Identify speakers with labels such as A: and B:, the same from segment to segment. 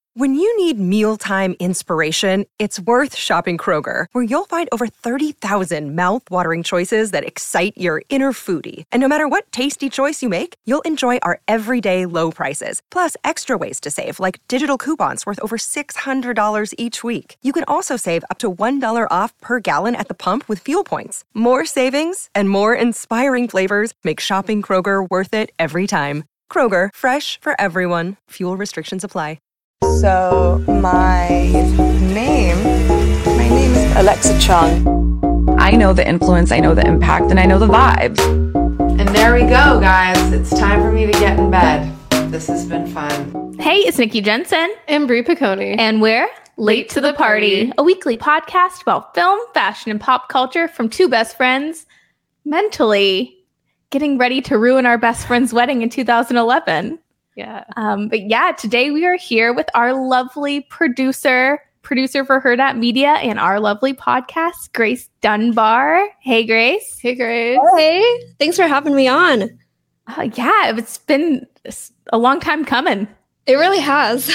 A: When you need mealtime inspiration, it's worth shopping Kroger, where you'll find over 30,000 mouth-watering choices that excite your inner foodie. And no matter what tasty choice you make, you'll enjoy our everyday low prices, plus extra ways to save, like digital coupons worth over $600 each week. You can also save up to $1 off per gallon at the pump with fuel points. More savings and more inspiring flavors make shopping Kroger worth it every time. Kroger, fresh for everyone. Fuel restrictions apply.
B: So my name is Alexa Chung.
C: I know the influence, I know the impact, and I know the vibes.
D: And there we go, guys. It's time for me to get in bed. This has been fun.
E: Hey, it's Nikki Jensen.
F: And Brie Piccone.
E: And we're Late to the Party, a weekly podcast about film, fashion, and pop culture from two best friends mentally getting ready to ruin our best friend's wedding in 2011.
F: Yeah.
E: But yeah, today we are here with our lovely producer for Herd at Media and our lovely podcast, Grace Dunbar. Hey, Grace.
F: Hey, Grace.
G: Hey, thanks for having me on.
E: Yeah, it's been a long time coming.
G: It really has.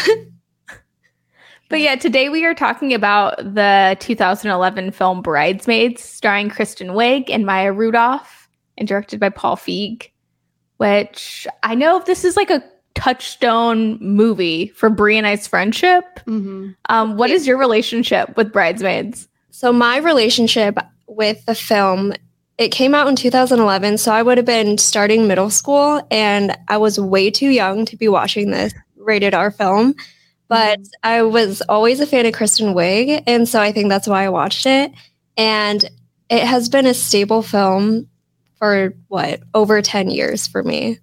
E: But yeah, today we are talking about the 2011 film Bridesmaids, starring Kristen Wiig and Maya Rudolph, and directed by Paul Feig, which I know this is like a touchstone movie for Brie and I's friendship.
F: Mm-hmm.
E: What is your relationship with Bridesmaids?
G: So my relationship with the film, it came out in 2011, so I would have been starting middle school, and I was way too young to be watching this rated R film. But I was always a fan of Kristen Wiig, and so I think that's why I watched it. And it has been a staple film for, over 10 years for me.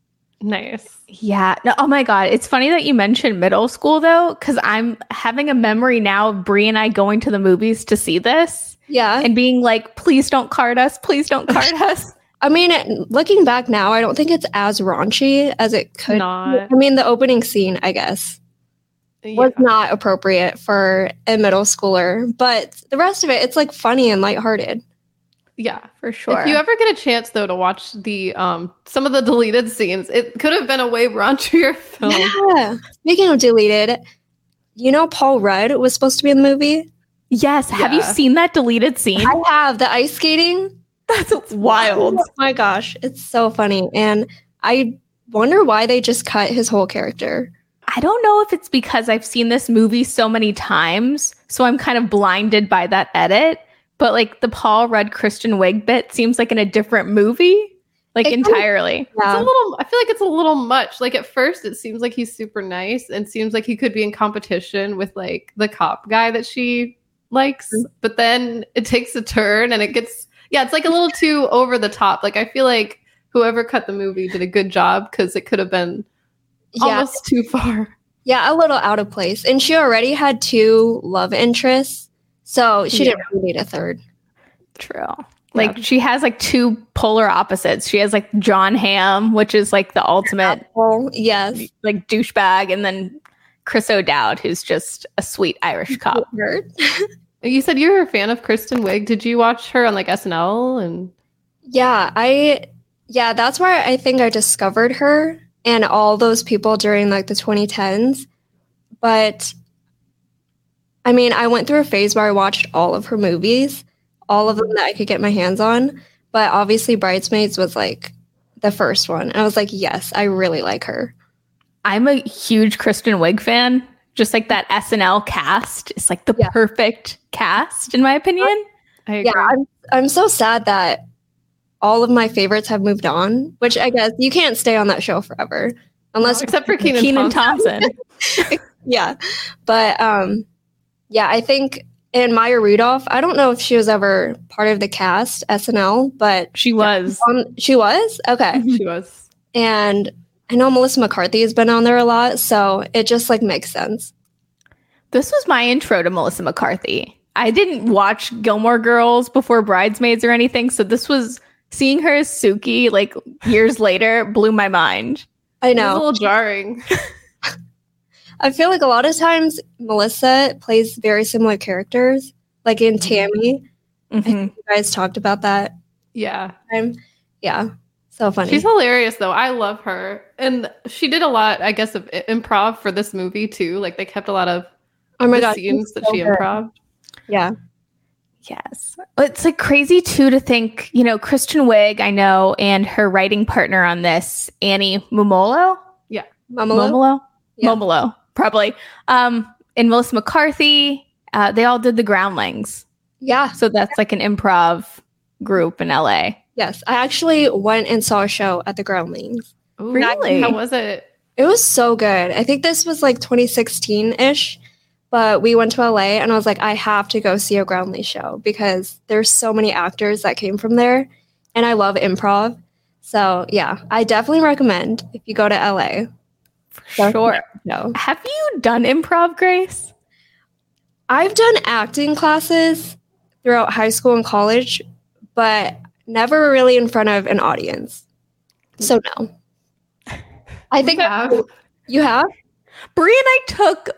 F: Nice.
E: Yeah. No, oh my God. It's funny that you mentioned middle school, though, because I'm having a memory now of Brie and I going to the movies to see this.
G: Yeah.
E: And being like, please don't card us. Please don't card us.
G: I mean, looking back now, I don't think it's as raunchy as it could.
F: Not.
G: I mean, the opening scene, I guess, was not appropriate for a middle schooler. But the rest of it, it's like funny and lighthearted.
F: Yeah,
E: for sure.
F: If you ever get a chance, though, to watch the some of the deleted scenes, it could have been a way raunchier film.
G: Yeah. Speaking of deleted, you know Paul Rudd was supposed to be in the movie?
E: Yes. Have you seen that deleted scene?
G: I have. The ice skating.
E: That's wild.
G: Oh my gosh. It's so funny. And I wonder why they just cut his whole character.
E: I don't know if it's because I've seen this movie so many times, so I'm kind of blinded by that edit. But like the Paul Rudd Kristen Wiig bit seems like in a different movie, like entirely.
F: Yeah. It's a little. I feel like it's a little much. Like at first, it seems like he's super nice and seems like he could be in competition with like the cop guy that she likes. But then it takes a turn and it gets. Yeah, it's like a little too over the top. Like I feel like whoever cut the movie did a good job because it could have been almost too far.
G: Yeah, a little out of place. And she already had two love interests. So she didn't really need a third.
E: True. Like she has like two polar opposites. She has like John Hamm, which is like the ultimate like douchebag, and then Chris O'Dowd, who's just a sweet Irish cop.
F: You said you were a fan of Kristen Wiig. Did you watch her on like SNL and
G: that's where I think I discovered her and all those people during like the 2010s. But I mean, I went through a phase where I watched all of her movies, all of them that I could get my hands on. But obviously Bridesmaids was like the first one. And I was like, yes, I really like her.
E: I'm a huge Kristen Wiig fan. Just like that SNL cast is like the perfect cast, in my opinion.
F: I agree.
G: Yeah, I'm so sad that all of my favorites have moved on, which I guess you can't stay on that show forever. Unless
F: except for Kenan Thompson.
G: Yeah. But I think and Maya Rudolph, I don't know if she was ever part of the cast, SNL, but
E: she was.
G: She was? Okay.
F: She was.
G: And I know Melissa McCarthy has been on there a lot, so it just like makes sense.
E: This was my intro to Melissa McCarthy. I didn't watch Gilmore Girls before Bridesmaids or anything, so this was seeing her as Suki like years later blew my mind.
G: I know.
F: It was a little jarring.
G: I feel like a lot of times Melissa plays very similar characters, like in Tammy. I think you guys talked about that.
F: Yeah.
G: So funny.
F: She's hilarious, though. I love her. And she did a lot, I guess, of improv for this movie, too. Like, they kept a lot of
G: oh my
F: the
G: god,
F: scenes
G: she's
F: that
G: so
F: she
G: good.
F: improved.
G: Yeah.
E: Yes. It's like crazy too to think, Kristen Wiig, I know, and her writing partner on this, Annie Mumolo.
G: Momolo? Yeah.
E: Momolo, probably. And Melissa McCarthy. They all did the Groundlings.
G: Yeah.
E: So that's like an improv group in LA.
G: Yes. I actually went and saw a show at the Groundlings.
F: Ooh,
E: Really?
F: How was it?
G: It was so good. I think this was like 2016-ish, but we went to LA and I was like, I have to go see a Groundlings show because there's so many actors that came from there and I love improv. So yeah, I definitely recommend if you go to LA.
E: Sure.
G: No.
E: Have you done improv, Grace?
G: I've done acting classes throughout high school and college, but never really in front of an audience. So no. I think you have?
E: Brie and I took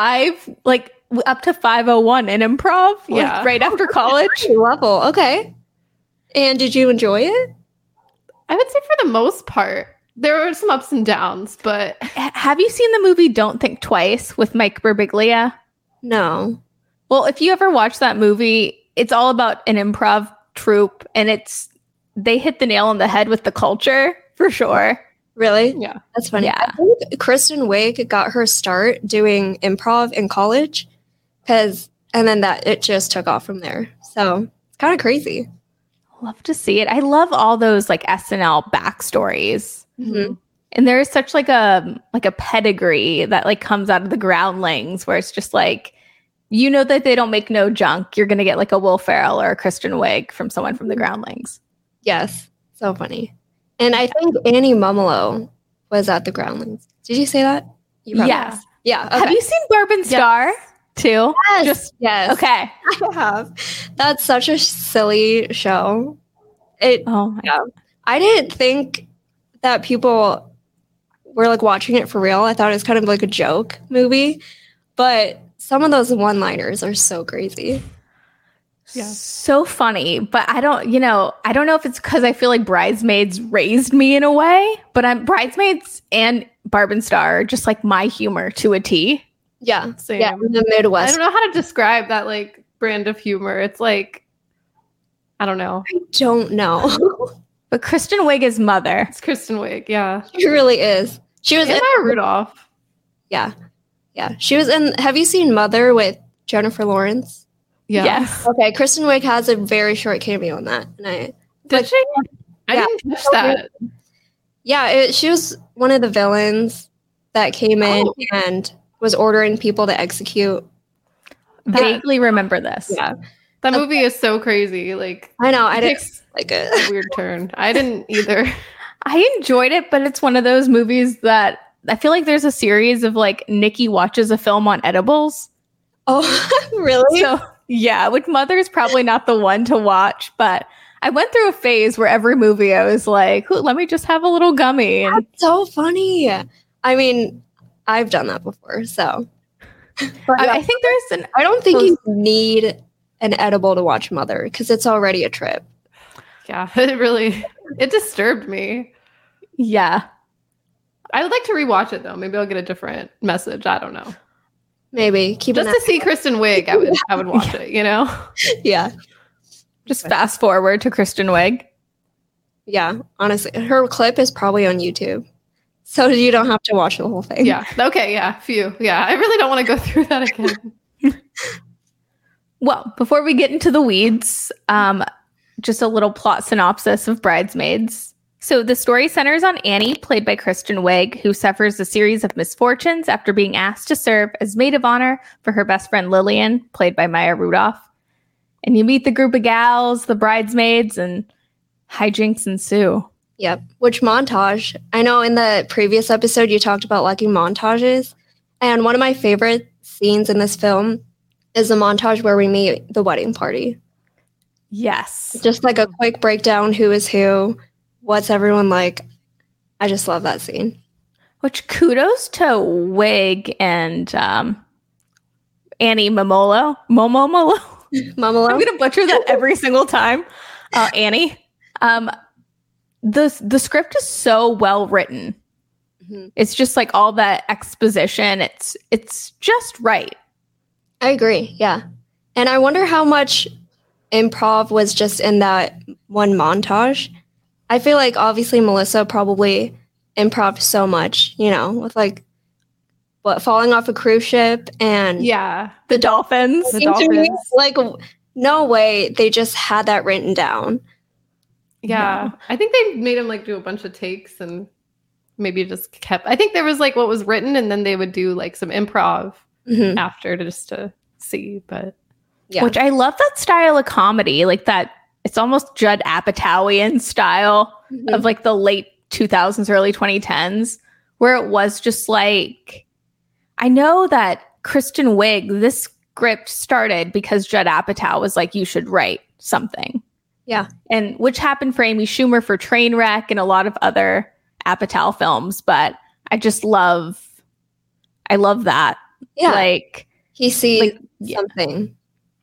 E: up to 501 in improv,
F: Yeah.
E: right after college.
G: Level. Okay. And did you enjoy it?
F: I would say for the most part. There were some ups and downs, but
E: Have you seen the movie Don't Think Twice with Mike Birbiglia?
G: No.
E: Well, if you ever watch that movie, it's all about an improv troupe, and they hit the nail on the head with the culture for sure.
G: Really?
F: yeah.
G: That's funny.
E: Yeah.
G: I think Kristen Wiig got her start doing improv in college and then it just took off from there. So it's kind of crazy.
E: Love to see it. I love all those like SNL backstories.
G: Mhm.
E: And there is such like a pedigree that like comes out of the Groundlings where it's just like, that they don't make no junk. You're going to get like a Will Ferrell or a Kristen Wiig from someone from the Groundlings.
G: Yes. So funny. And I think Annie Mumolo was at the Groundlings. Did you say that? You probably-
E: Yes.
G: Yeah. Okay.
E: Have you seen Barb and Star too?
G: Yes. Yes.
E: Okay.
G: I have. That's such a silly show.
E: Oh my
G: Yeah. I didn't think that people were like watching it for real. I thought it was kind of like a joke movie, but some of those one-liners are so crazy.
F: Yeah.
E: So funny, but I don't know if it's because I feel like Bridesmaids raised me in a way, but Bridesmaids and Barb and Star are just like my humor to a T.
G: Yeah.
F: Same.
G: Yeah. In the
F: I
G: Midwest.
F: don't know how to describe that like brand of humor. It's like, I don't know.
G: I don't know.
E: But Kristen Wiig is Mother.
F: It's Kristen Wiig, yeah.
G: She really is. She was
F: And
G: in,
F: Maya Rudolph.
G: yeah. Yeah. She was in, have you seen Mother with Jennifer Lawrence?
F: Yeah.
E: Yes.
G: Okay. Kristen Wiig has a very short cameo in that. And
F: Did she? I
G: Yeah.
F: didn't catch that.
G: she was one of the villains that came in and was ordering people to execute.
E: Vaguely remember this.
G: Yeah.
F: That movie is so crazy. Like,
G: I know. I
F: it
G: didn't
F: takes
G: like
F: a
G: it.
F: weird turn. I didn't either.
E: I enjoyed it, but it's one of those movies that I feel like there's a series of like Nikki watches a film on edibles.
G: Oh, really?
E: So yeah, like Mother's probably not the one to watch, but I went through a phase where every movie I was like, let me just have a little gummy. And
G: So funny. I mean, I've done that before, so. But
E: I think there's
G: I don't think you need an edible to watch Mother because it's already a trip.
F: Yeah, it disturbed me.
E: yeah.
F: I would like to rewatch it though. Maybe I'll get a different message. I don't know.
G: Maybe keep
F: Just
G: an
F: to see Kristen Wiig, I would watch it,
G: Yeah.
E: Just fast forward to Kristen Wiig.
G: Yeah. Honestly, her clip is probably on YouTube. So you don't have to watch the whole thing.
F: Yeah. Okay, yeah. Phew. Yeah. I really don't want to go through that again.
E: Well, before we get into the weeds, just a little plot synopsis of Bridesmaids. So the story centers on Annie, played by Kristen Wiig, who suffers a series of misfortunes after being asked to serve as maid of honor for her best friend Lillian, played by Maya Rudolph. And you meet the group of gals, the bridesmaids, and hijinks ensue.
G: Yep. Which montage? I know in the previous episode you talked about liking montages. And one of my favorite scenes in this film is the montage where we meet the wedding party.
E: Yes.
G: Just like a quick breakdown, who is who, what's everyone like. I just love that scene.
E: Which kudos to Wig and Annie Momolo. Momolo.
G: Mama
E: I'm going to butcher that every single time. Annie. the script is so well written. It's just like all that exposition. It's just right.
G: I agree. Yeah. And I wonder how much improv was just in that one montage. I feel like obviously Melissa probably improv so much, with like falling off a cruise ship and
E: the dolphins.
G: Like no way they just had that written down.
F: Yeah. I think they made him like do a bunch of takes and maybe just kept. I think there was like what was written and then they would do like some improv after to see. But
G: yeah,
E: which I love that style of comedy, like that. It's almost Judd Apatowian style of like the late 2000s, early 2010s, where it was just like, I know that Kristen Wiig, this script started because Judd Apatow was like, you should write something.
G: Yeah.
E: And which happened for Amy Schumer for Trainwreck and a lot of other Apatow films. But I love that.
G: Yeah.
E: Like
G: he sees something.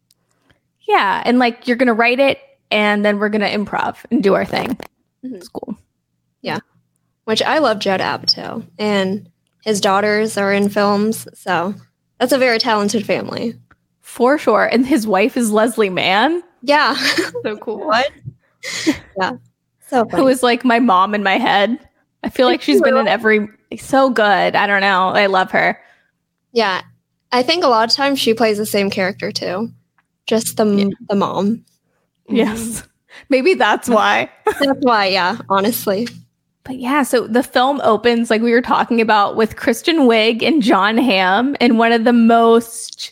E: Yeah. And like, you're going to write it and then we're going to improv and do our thing. It's cool.
G: Yeah. Which I love Judd Apatow. And his daughters are in films. So that's a very talented family.
E: For sure. And his wife is Leslie Mann.
G: Yeah.
F: so cool.
G: What? Yeah. So funny.
E: Who is like my mom in my head. I feel like she's been in every... So good. I don't know. I love her.
G: Yeah. I think a lot of times she plays the same character too. Just the mom.
E: Yes. Maybe that's why.
G: That's why, yeah, honestly.
E: But yeah, so the film opens, like we were talking about, with Kristen Wiig and Jon Hamm in one of the most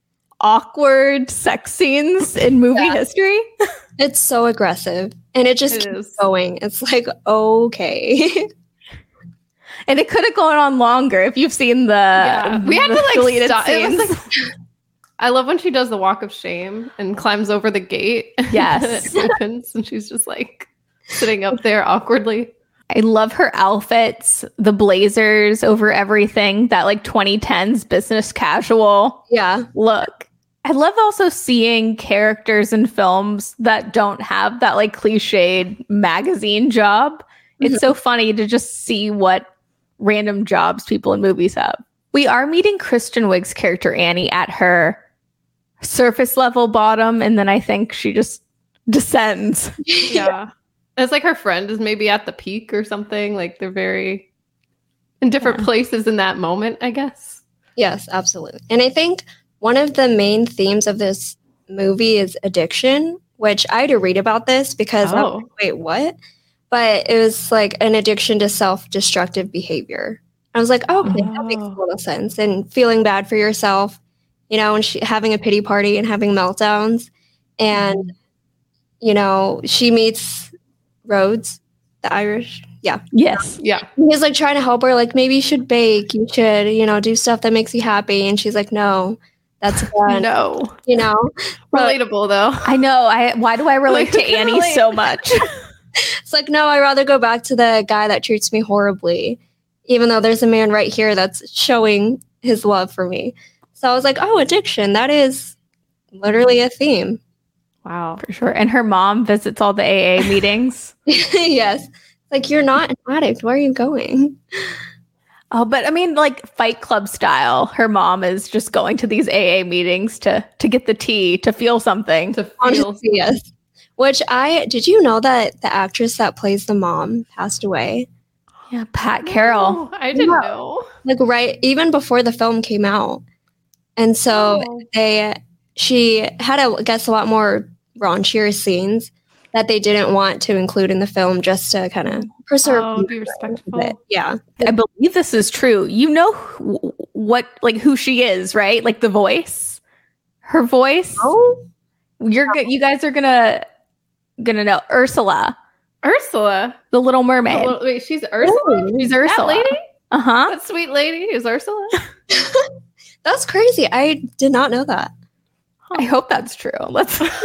E: awkward sex scenes in movie history.
G: It's so aggressive. And it just keeps going. It's like, okay.
E: And it could have gone on longer if you've seen the
F: we had to like
E: deleted
F: stop.
E: scenes.
F: I love when she does the walk of shame and climbs over the gate.
E: Yes.
F: And it opens and she's just like sitting up there awkwardly.
E: I love her outfits, the blazers over everything, that like 2010s business casual look. I love also seeing characters in films that don't have that like cliched magazine job. It's so funny to just see what random jobs people in movies have. We are meeting Kristen Wiig's character Annie at her surface level bottom, and then I think she just descends.
F: Yeah. It's like her friend is maybe at the peak or something. Like they're very in different places in that moment, I guess.
G: Yes, absolutely. And I think one of the main themes of this movie is addiction, which I had to read about this because I was like, wait, what? But it was like an addiction to self-destructive behavior. I was like, oh, okay, that makes a lot of sense. And feeling bad for yourself, and having a pity party and having meltdowns. And, she meets Rhodes, the Irish. Yeah.
E: Yes.
F: Yeah.
G: He's like trying to help her, like, maybe you should bake. You should, do stuff that makes you happy. And she's like, no, that's bad.
F: No.
G: Relatable,
F: though.
E: I know. Why do I relate to Annie so much?
G: It's like, no, I'd rather go back to the guy that treats me horribly, even though there's a man right here that's showing his love for me. So I was like, oh, addiction. That is literally a theme.
E: Wow. For sure. And her mom visits all the AA meetings.
G: Yes. Like, you're not an addict. Where are you going?
E: Oh, but I mean, like Fight Club style, her mom is just going to these AA meetings to get the tea, to feel something.
G: Honestly, yes. Which did you know that the actress that plays the mom passed away?
E: Yeah, Pat Carroll.
F: Oh, I didn't know.
G: Like even before the film came out. And so she had, I guess, a lot more raunchier scenes that they didn't want to include in the film just to kind of preserve.
F: Be respectful.
G: Yeah.
E: I believe this is true. You know who she is, right? Like the voice, her voice.
G: Oh,
E: you guys are gonna know Ursula, the Little Mermaid.
F: Wait, she's Ursula?
E: She's Ursula.
F: That lady?
E: That
F: sweet lady is Ursula?
G: That's crazy. I did not know that.
E: I hope that's true. I felt like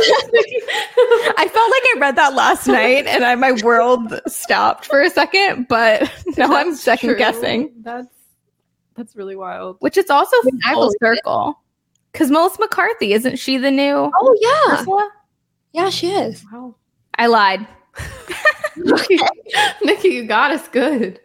E: I read that last night and my world stopped for a second, but now I'm second guessing.
F: That's really wild.
E: Which is also full circle. Because Melissa McCarthy, isn't she the new
G: Oh, yeah.
E: Ursula?
G: Yeah, she is.
F: Wow.
E: I lied.
F: Nikki, you got us good.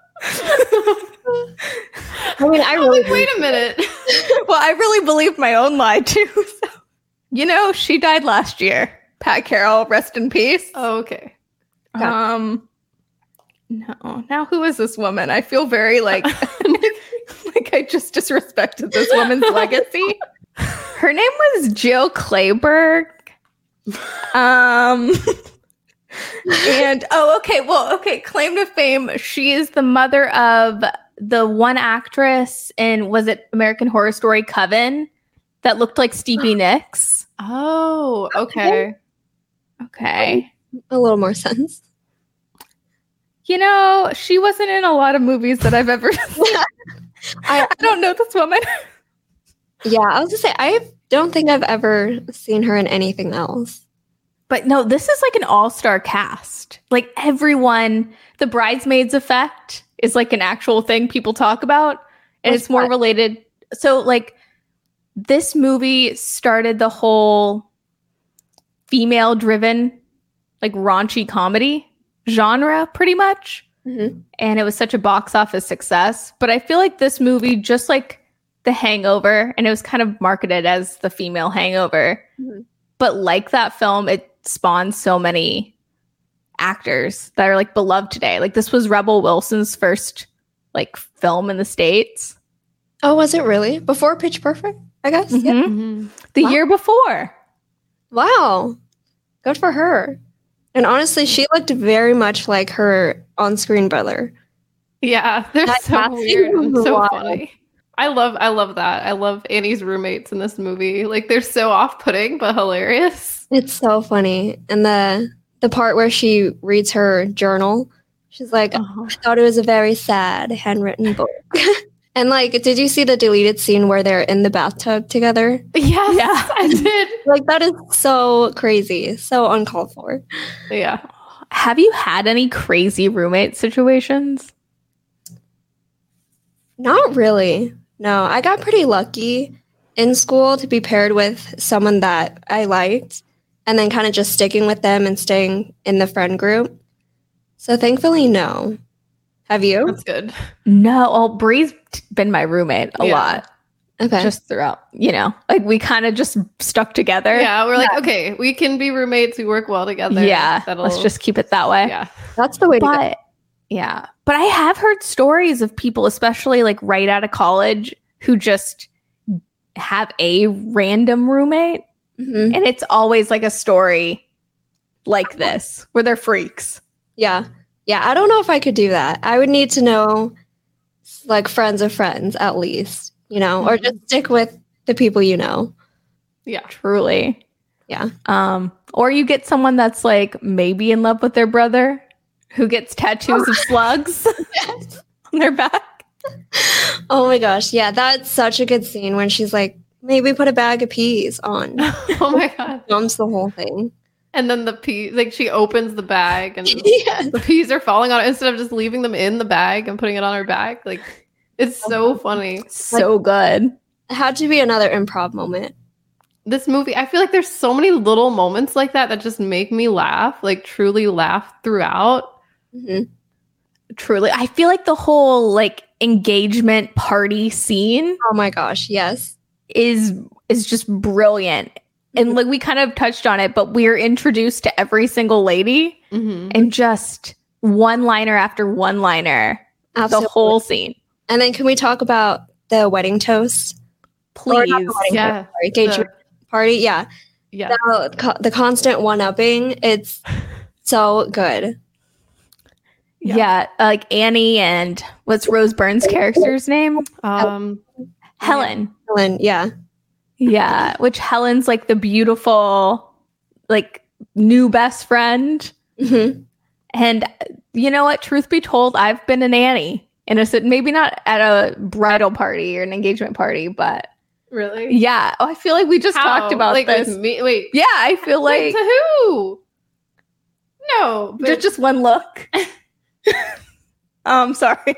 G: I mean, I really
F: Like, wait a minute.
E: Well, I really believed my own lie too. So. You know, she died last year. Pat Carroll, rest in peace.
F: Oh, okay.
E: No. Now who is this woman? I feel very like like I just disrespected this woman's legacy. Her name was Jill Clayburgh. And claim to fame. She is the mother of the one actress in, was it American Horror Story Coven, that looked like Stevie Nicks?
F: Oh, okay.
E: Okay.
G: a little more sense.
E: You know, she wasn't in a lot of movies that I've ever seen. I don't know this woman.
G: Yeah, I was gonna say I don't think I've ever seen her in anything else.
E: But no, this is like an all-star cast. Like everyone, the Bridesmaids effect is like an actual thing people talk about. And
G: What's
E: it's more
G: that?
E: related. So like this movie started the whole female-driven, like raunchy comedy genre pretty much.
G: Mhm.
E: And it was such a box office success. But I feel like this movie, just like The Hangover, and it was kind of marketed as the female Hangover.
G: Mhm.
E: But like that film, it spawned so many actors that are like beloved today. Like this was Rebel Wilson's first like film in the States.
G: Oh, was it really? Before Pitch Perfect, I guess?
E: Mhm.
G: Yeah.
F: Mm-hmm.
E: The
G: Wow.
E: year before.
G: Wow. Good for her. And honestly, she looked very much like her on-screen brother.
F: Yeah, they're
G: That
F: so
G: casting
F: weird and
G: was
F: so
G: wild.
F: funny. I love that. I love Annie's roommates in this movie. Like they're so off-putting but hilarious.
G: It's so funny. And the part where she reads her journal, she's like,
F: Uh-huh.
G: I thought it was a very sad handwritten book. And like, did you see the deleted scene where they're in the bathtub together?
F: Yes,
E: Yeah.
F: I did.
G: Like, that is so crazy, so uncalled for.
F: Yeah.
E: Have you had any crazy roommate situations?
G: Not really. No, I got pretty lucky in school to be paired with someone that I liked and then kind of just sticking with them and staying in the friend group. So thankfully, no. Have you?
F: That's good.
E: No. Well, Bree's been my roommate a
F: Yeah.
E: lot.
G: Okay.
E: Just throughout, you know, like we kind of just stuck together.
F: Yeah, we're like, okay, we can be roommates. We work well together.
E: Yeah. Let's just keep it that way.
F: yeah.
G: That's the way to go.
E: But yeah, but I have heard stories of people, especially like right out of college, who just have a random roommate.
G: Mhm.
E: And it's always like a story like this where they're freaks.
G: Yeah. Yeah. I don't know if I could do that. I would need to know like friends of friends at least, you know, or just stick with the people you know.
F: Yeah.
E: Truly.
G: Yeah.
E: Or you get someone that's like maybe in love with their brother who gets tattoos of slugs on their back.
G: Oh my gosh. Yeah. That's such a good scene when she's like, maybe put a bag of peas on.
F: Oh my god.
G: Dumps the whole thing.
F: And then the peas, like she opens the bag and
G: Yes.
F: the peas are falling on it instead of just leaving them in the bag and putting it on her back. Like it's so funny.
E: So good.
G: It had to be another improv moment.
F: This movie, I feel like there's so many little moments like that that just make me laugh, like truly laugh throughout.
G: Mhm.
E: Truly. I feel like the whole like engagement party scene
G: Oh my gosh. Yes.
E: is just brilliant. And like we kind of touched on it, but we're introduced to every single lady
F: Mm-hmm.
E: and just one-liner after one-liner
G: Absolutely.
E: the whole scene.
G: And then can we talk about the wedding toast? Or
E: Please.
G: not the wedding
F: Yeah.
G: toast, sorry, engagement party. Yeah.
F: Yeah.
G: The constant one-upping. It's so good.
E: Yeah, like Annie and what's Rose Byrne's character's name? Helen.
G: Helen, yeah.
E: Yeah, which Helen's like the beautiful, like new best friend.
G: hmm
E: And you know what? Truth be told, I've been a nanny. And I said maybe not at a bridal party or an engagement party, but
F: Really?
E: yeah. Oh, I feel like we just
F: How?
E: talked about
F: like,
E: this.
F: with me? Wait.
E: Yeah, I feel
F: Wait,
E: like
F: to who? No. But
E: just one look. Sorry.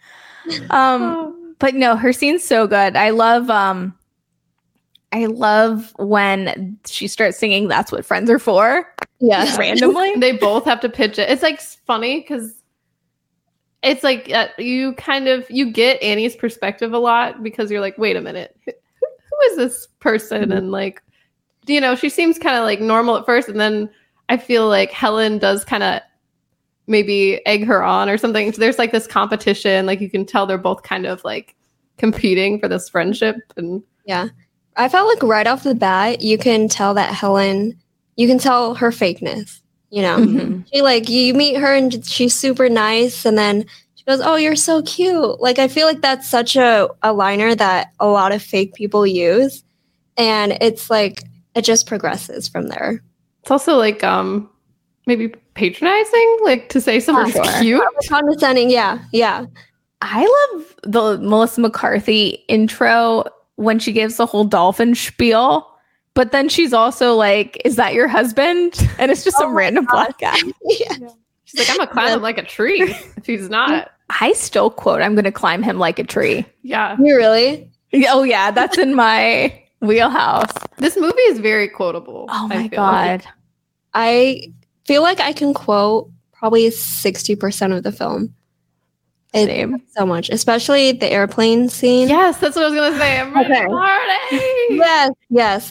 E: But no, her scene's so good. I love when she starts singing "That's What Friends Are For."
G: Yeah.
E: randomly.
F: They both have to pitch it. It's like funny because it's like you get Annie's perspective a lot because you're like, wait a minute, who is this person? And like, she seems kind of like normal at first, and then I feel like Helen does kind of maybe egg her on or something. So there's like this competition, like you can tell they're both kind of like competing for this friendship. And
G: Yeah. I felt like right off the bat, you can tell that Helen, you can tell her fakeness, She like, you meet her and she's super nice. And then she goes, oh, you're so cute. Like, I feel like that's such a liner that a lot of fake people use. And it's like, it just progresses from there.
F: it's also like maybe patronizing, like to say someone's cute.
G: Condescending. Yeah.
E: I love the Melissa McCarthy intro when she gives the whole dolphin spiel, but then she's also like, is that your husband? And it's just some random black guy.
G: Yeah.
F: She's like, I'm gonna climb him like a tree if he's not.
E: I still quote, I'm going to climb him like a tree.
F: Yeah.
G: You really?
E: Oh yeah, that's in my wheelhouse.
F: This movie is very quotable.
E: Oh
F: I
E: my
F: feel
E: God.
F: like.
G: I feel like I can quote probably 60% of the film.
E: Same.
G: So much, especially the airplane scene.
F: Yes, that's what I was gonna say. I'm ready
G: Okay.
F: to party.
G: Yes.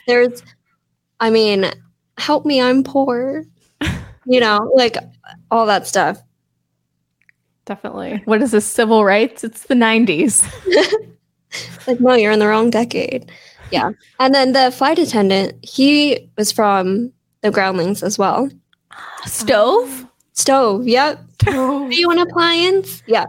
G: Help me, I'm poor. Like all that stuff.
F: Definitely.
E: What is this, civil rights? It's the 90s.
G: Like, no, you're in the wrong decade. Yeah. And then the flight attendant, he was from the Groundlings as well.
E: Stove?
G: Stove, yep. Do you want appliance? Yeah.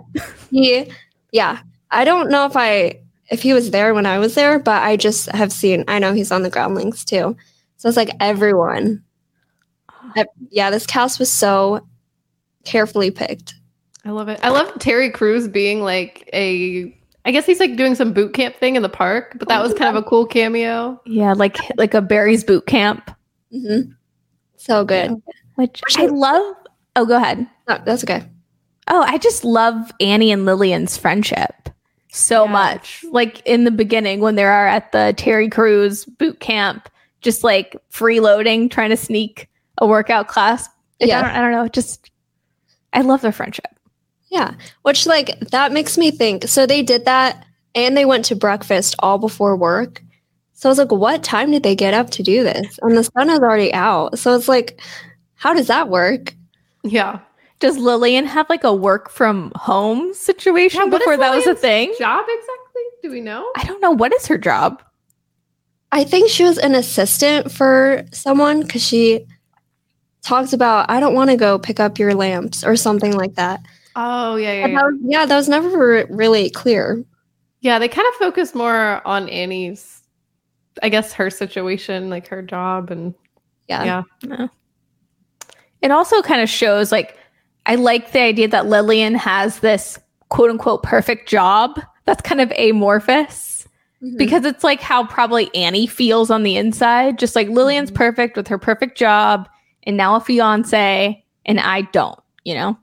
G: I don't know if he was there when I was there, but I just have I know he's on the Groundlings too. So it's like everyone. This cast was so carefully picked.
F: I love it. I love Terry Crews being like I guess he's like doing some boot camp thing in the park, but that was kind of a cool cameo.
E: Yeah, like a Barry's boot camp.
G: Mm-hmm. So good.
E: Yeah. Which I love. Oh, go ahead.
G: No, that's okay.
E: Oh, I just love Annie and Lillian's friendship so much. Like in the beginning when they are at the Terry Crews boot camp, just like freeloading, trying to sneak a workout class.
G: Yeah.
E: I don't know. I love their friendship.
G: Yeah. Which like that makes me think. So they did that and they went to breakfast all before work. So I was like, what time did they get up to do this? And the sun is already out. So it's like, how does that work?
F: Yeah.
E: Does Lillian have like a work from home situation before that was a thing?
F: Job exactly? Do we know?
E: I don't know. What is her job?
G: I think she was an assistant for someone because she talks about, I don't want to go pick up your lamps or something like that.
F: Oh, yeah.
G: That was never really clear.
F: Yeah, they kind of focus more on Annie's, I guess, her situation, like her job. And
G: Yeah.
E: It also kind of shows like, I like the idea that Lillian has this quote unquote perfect job that's kind of amorphous because it's like how probably Annie feels on the inside. Just like Lillian's perfect with her perfect job and now a fiance and I don't,
G: Yeah.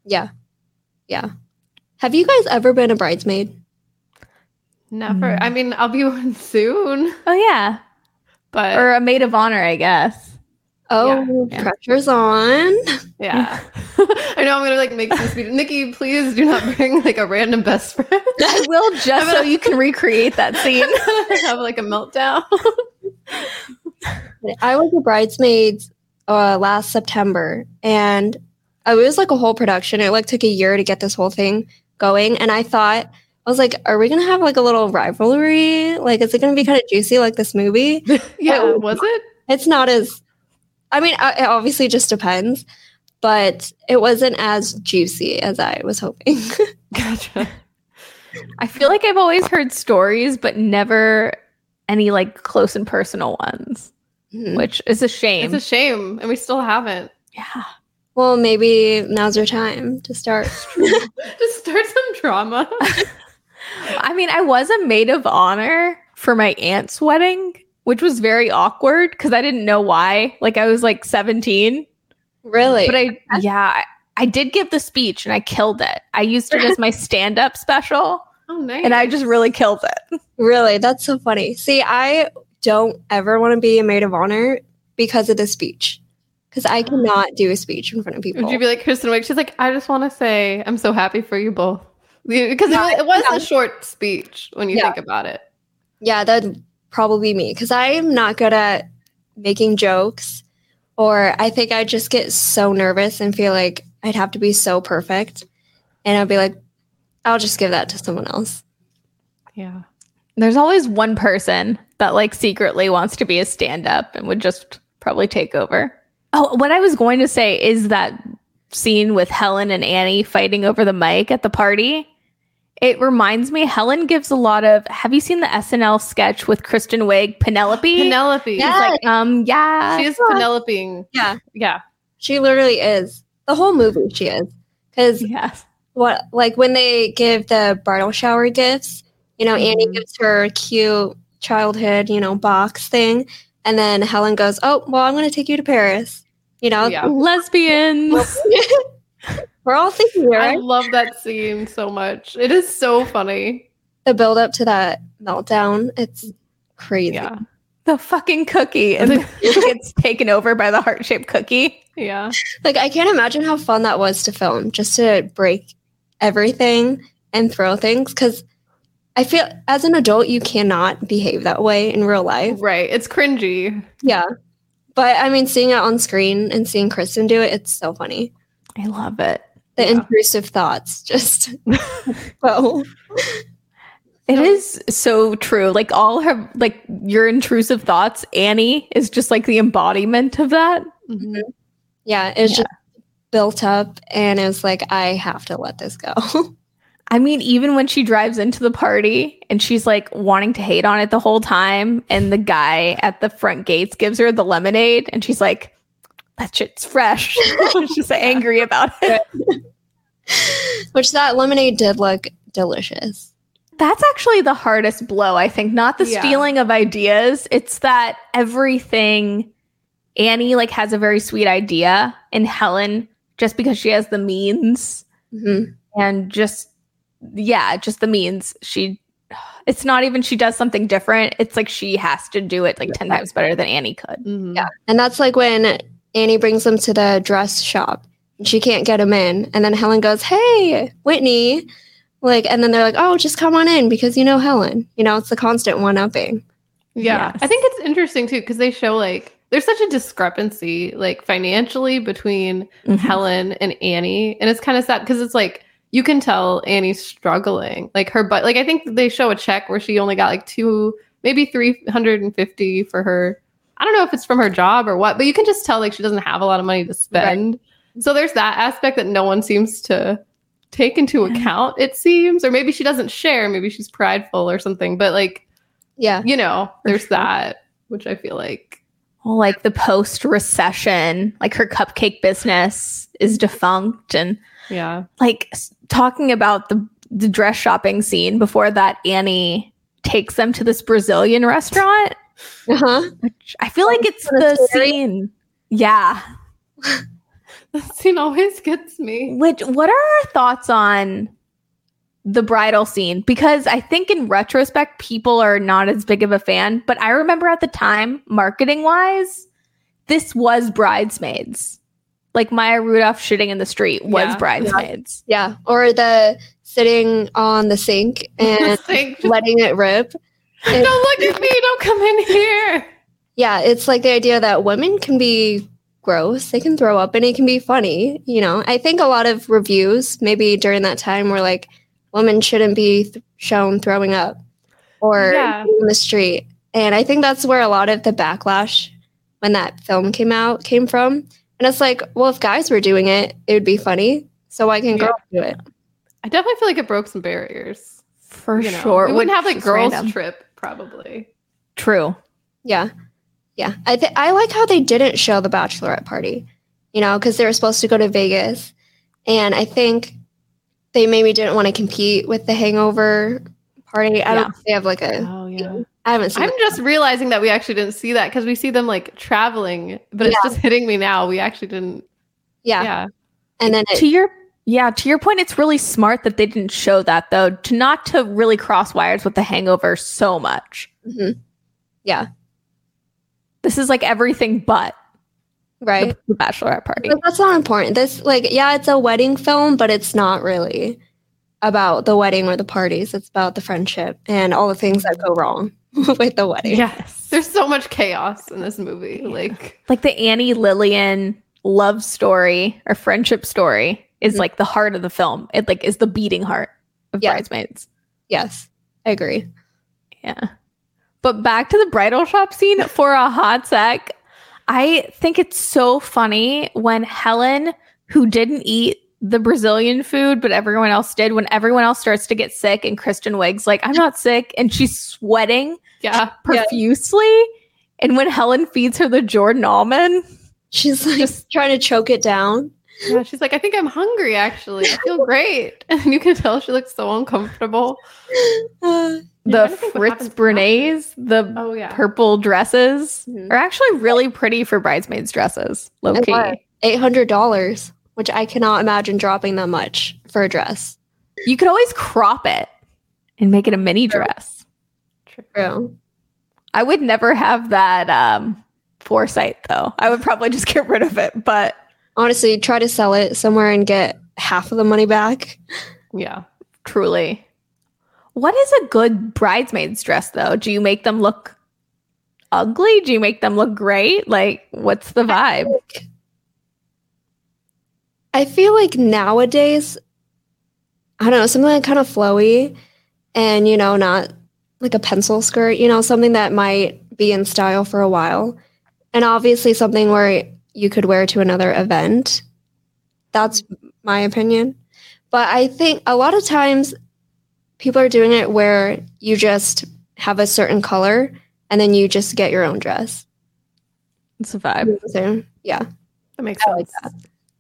G: Have you guys ever been a bridesmaid?
F: Never. I mean, I'll be one soon.
E: Oh, yeah.
F: But
E: Or a maid of honor, I guess.
G: Oh,
E: Yeah.
G: pressure's on.
F: yeah. I know I'm going to like make some speech. Nikki, please do not bring like a random best friend.
E: I will just so you can recreate that scene.
F: Have like a meltdown.
G: I was a bridesmaid last September, and it was like a whole production. It like took a year to get this whole thing going, and I was like, are we gonna have like a little rivalry? Like, is it gonna be kind of juicy like this movie?
F: Yeah, was it?
G: It's not as. I mean, it obviously just depends, but it wasn't as juicy as I was hoping.
F: Gotcha.
E: I feel like I've always heard stories, but never any like close and personal ones, which is a shame.
F: It's a shame, and we still haven't.
E: Yeah.
G: Well, maybe now's your time to start.
F: Just start some drama.
E: I mean, I was a maid of honor for my aunt's wedding, which was very awkward because I didn't know why. Like I was like 17.
G: Really?
E: But I did give the speech and I killed it. I used it as my stand-up special.
F: Oh, nice.
E: And I just really killed it.
G: Really? That's so funny. See, I don't ever want to be a maid of honor because of the speech. because I cannot do a speech in front of people.
F: Would you be like Kristen Wiig? She's like, I just want to say I'm so happy for you both. Because it was a short speech when you think about it.
G: Yeah, that'd probably be me because I'm not good at making jokes, or I think I just get so nervous and feel like I'd have to be so perfect. And I'd be like, I'll just give that to someone else.
F: Yeah.
E: There's always one person that like secretly wants to be a stand-up and would just probably take over. Oh, what I was going to say is that scene with Helen and Annie fighting over the mic at the party. It reminds me, Helen gives a lot of, have you seen the SNL sketch with Kristen Wiig, Penelope?
F: Penelope.
G: Yes.
E: She's like, yeah.
F: She is Penelope.
G: Yeah.
F: Yeah.
G: She literally is. The whole movie she is. Because
E: Yes.
G: when they give the bridal shower gifts, Annie gives her cute childhood, box thing. And then Helen goes, oh, well, I'm going to take you to Paris.
F: Yeah.
E: Lesbians.
G: We're all thinking it,
F: I
G: right?
F: love that scene so much. It is so funny.
G: The build up to that meltdown, it's crazy.
F: Yeah.
E: The fucking cookie. And then it gets taken over by the heart-shaped cookie.
F: Yeah.
G: Like, I can't imagine how fun that was to film, just to break everything and throw things. Because I feel as an adult, you cannot behave that way in real life.
F: Right. It's cringy.
G: Yeah. But I mean, seeing it on screen and seeing Kristen do it, it's so funny.
E: I love it.
G: The intrusive thoughts just well.
E: It is so true. Like all her, like your intrusive thoughts, Annie is just like the embodiment of that.
F: Mm-hmm.
G: Yeah, it's just built up and it was like, I have to let this go.
E: I mean, even when she drives into the party and she's like wanting to hate on it the whole time, and the guy at the front gates gives her the lemonade and she's like, that shit's fresh. She's just angry about it.
G: Which that lemonade did look delicious.
E: That's actually the hardest blow, I think. Not the stealing of ideas. It's that everything, Annie like has a very sweet idea, and Helen, just because she has the means and just the means, it's not even she does something different. It's like she has to do it like 10 times better than Annie could.
F: Mm-hmm.
G: Yeah. And that's like when Annie brings them to the dress shop and she can't get them in. And then Helen goes, hey, Whitney. And then they're like, oh, just come on in because Helen. It's the constant one-upping.
F: Yeah.
E: Yes.
F: I think it's interesting too because they show like there's such a discrepancy like financially between Helen and Annie. And it's kind of sad because it's like you can tell Annie's struggling. Like her but like I think they show a check where she only got like maybe $350 for her. I don't know if it's from her job or what, but you can just tell like she doesn't have a lot of money to spend. Right. So there's that aspect that no one seems to take into account, it seems. Or maybe she doesn't share. Maybe she's prideful or something. But like, there's that, which I feel like.
E: Well, like the post-recession, like her cupcake business is defunct. And like talking about the dress shopping scene before that, Annie takes them to this Brazilian restaurant. Which I feel like it's the scene. Yeah.
F: That scene always gets me.
E: What are our thoughts on the bridal scene? Because I think in retrospect, people are not as big of a fan. But I remember at the time, marketing wise, this was Bridesmaids. Like Maya Rudolph shitting in the street was Bridesmaids.
G: Yeah. Or the sitting on the sink and letting it rip.
F: Don't look at me. Don't come in here.
G: Yeah. It's like the idea that women can be gross. They can throw up and it can be funny. I think a lot of reviews maybe during that time were like, women shouldn't be shown throwing up or in the street. And I think that's where a lot of the backlash when that film came out came from. And it's like, well, if guys were doing it, it would be funny. So why can't girls do it?
F: I definitely feel like it broke some barriers.
E: For sure.
F: We wouldn't have like girls
E: random.
F: trip probably.
E: True.
G: Yeah. Yeah. I like how they didn't show the bachelorette party, because they were supposed to go to Vegas. And I think they maybe didn't want to compete with the Hangover party. I don't think they have like a...
F: Oh, yeah.
G: I haven't seen
F: I'm just realizing that we actually didn't see that because we see them like traveling, but it's just hitting me now. We actually didn't.
G: Yeah. And then
E: to your point, it's really smart that they didn't show that though, to really cross wires with the Hangover so much.
G: Yeah.
E: This is like everything but.
G: Right.
E: The bachelorette party.
G: But that's not important. This, like, yeah, it's a wedding film, but it's not really about the wedding or the parties. It's about the friendship and all the things that go wrong with the wedding.
F: Yes. There's so much chaos in this movie.
E: Like the Annie Lillian love story or friendship story is like the heart of the film. It like is the beating heart of Bridesmaids.
G: Yes, I agree.
E: Yeah. But back to the bridal shop scene for a hot sec. I think it's so funny when Helen, who didn't eat the Brazilian food, but everyone else did, when everyone else starts to get sick and Kristen Wiig's like, I'm not sick. And she's sweating profusely. And when Helen feeds her the Jordan almond,
G: she's like just trying to choke it down.
F: Yeah, she's like, I think I'm hungry, actually. I feel great. And you can tell she looks so uncomfortable.
E: The Fritz Bernays, the purple dresses are actually really pretty for bridesmaids dresses. Low key.
G: $800, which I cannot imagine dropping that much for a dress.
E: You could always crop it and make it a mini dress.
G: True.
E: I would never have that foresight, though. I would probably just get rid of it. But
G: honestly, try to sell it somewhere and get half of the money back.
E: Yeah, truly. What is a good bridesmaid's dress, though? Do you make them look ugly? Do you make them look great? Like, what's the vibe?
G: I feel like nowadays, I don't know, something like kind of flowy and, you know, not like a pencil skirt, you know, something that might be in style for a while. And obviously something where you could wear to another event. That's my opinion. But I think a lot of times people are doing it where you just have a certain color and then you just get your own dress.
E: It's a vibe.
F: Yeah. That makes sense.
G: Like that.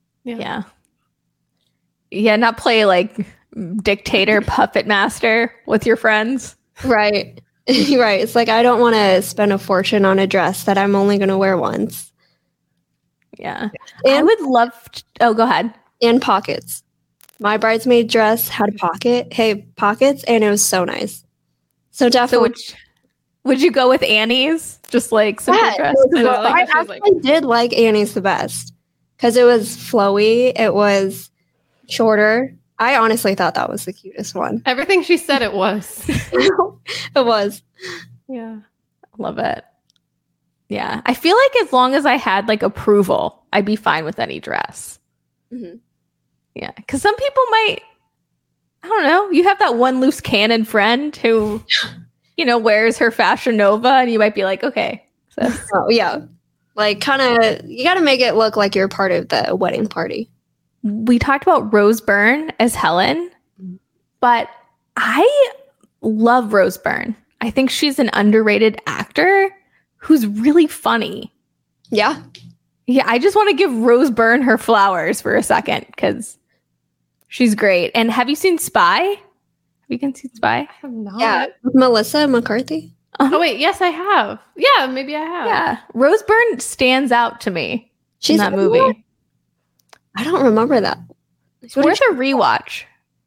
E: Yeah, not play like dictator puppet master with your friends.
G: Right. Right. It's like, I don't want to spend a fortune on a dress that I'm only going to wear once.
E: Yeah. And I would love go ahead.
G: And pockets. My bridesmaid dress had pockets, and it was so nice. So definitely.
E: So would you go with Annie's? Just like simple dress?
G: I actually did like Annie's the best because it was flowy. It was shorter. I honestly thought that was the cutest one.
F: Everything she said it was.
G: It was.
F: Yeah.
E: Love it. Yeah. I feel like as long as I had like approval, I'd be fine with any dress.
G: Mm-hmm.
E: Yeah. Because some people might, I don't know, you have that one loose cannon friend who, you know, wears her Fashion Nova and you might be like, okay. So.
G: Oh, yeah. Like kind of, you got to make it look like you're part of the wedding party.
E: We talked about Rose Byrne as Helen, but I love Rose Byrne. I think she's an underrated actor who's really funny.
G: Yeah.
E: Yeah, I just want to give Rose Byrne her flowers for a second because she's great. And have you seen Spy? Have you seen Spy?
F: I have not.
G: Yeah, Melissa McCarthy.
F: Oh, wait. Yes, I have. Yeah, maybe I have.
E: Yeah. Rose Byrne stands out to me in that movie.
G: I don't remember that.
E: It's worth a rewatch.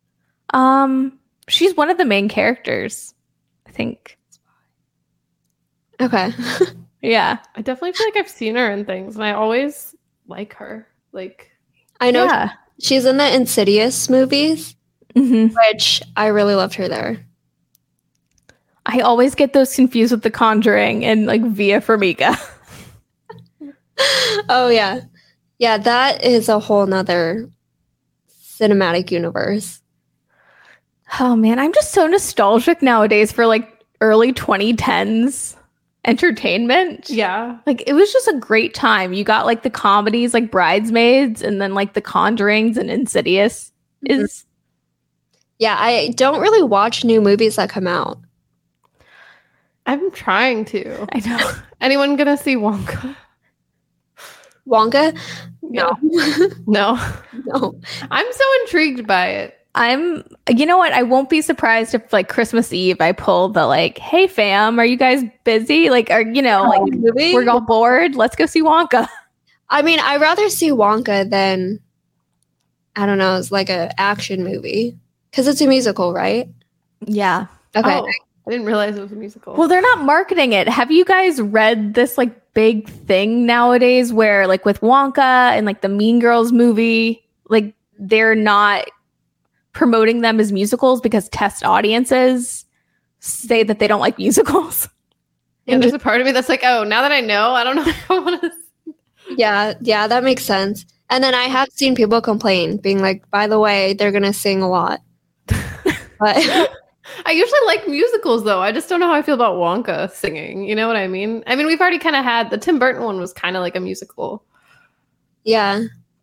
E: She's one of the main characters, I think.
G: Okay.
F: Yeah. I definitely feel like I've seen her in things, and I always like her. Like,
G: I know she's in the Insidious movies, which I really loved her there.
E: I always get those confused with The Conjuring and like Via Farmiga.
G: Oh, yeah. Yeah, that is a whole nother cinematic universe.
E: Oh, man. I'm just so nostalgic nowadays for like early 2010s entertainment.
F: Yeah.
E: Like it was just a great time. You got like the comedies like Bridesmaids and then like The Conjurings and Insidious is.
G: Yeah, I don't really watch new movies that come out.
F: I'm trying to.
E: I know.
F: Anyone gonna see Wonka?
G: Wonka?
F: No. No.
G: No.
F: I'm so intrigued by it.
E: You know what? I won't be surprised if like Christmas Eve I pull the like, hey fam, are you guys busy? Like, movie? We're all bored. Let's go see Wonka.
G: I mean, I'd rather see Wonka than, I don't know, it's like an action movie. Because it's a musical, right?
E: Yeah.
G: Okay.
F: Oh, I didn't realize it was a musical.
E: Well, they're not marketing it. Have you guys read this like big thing nowadays where like with Wonka and like the Mean Girls movie, like they're not promoting them as musicals because test audiences say that they don't like musicals.
F: Yeah, there's a part of me that's like, oh, now that I know, I don't know if I want to.
G: Yeah, that makes sense. And then I have seen people complain, being like, by the way, they're going to sing a lot. But
F: I usually like musicals, though. I just don't know how I feel about Wonka singing. You know what I mean? I mean, we've already kind of had the Tim Burton one was kind of like a musical.
G: yeah.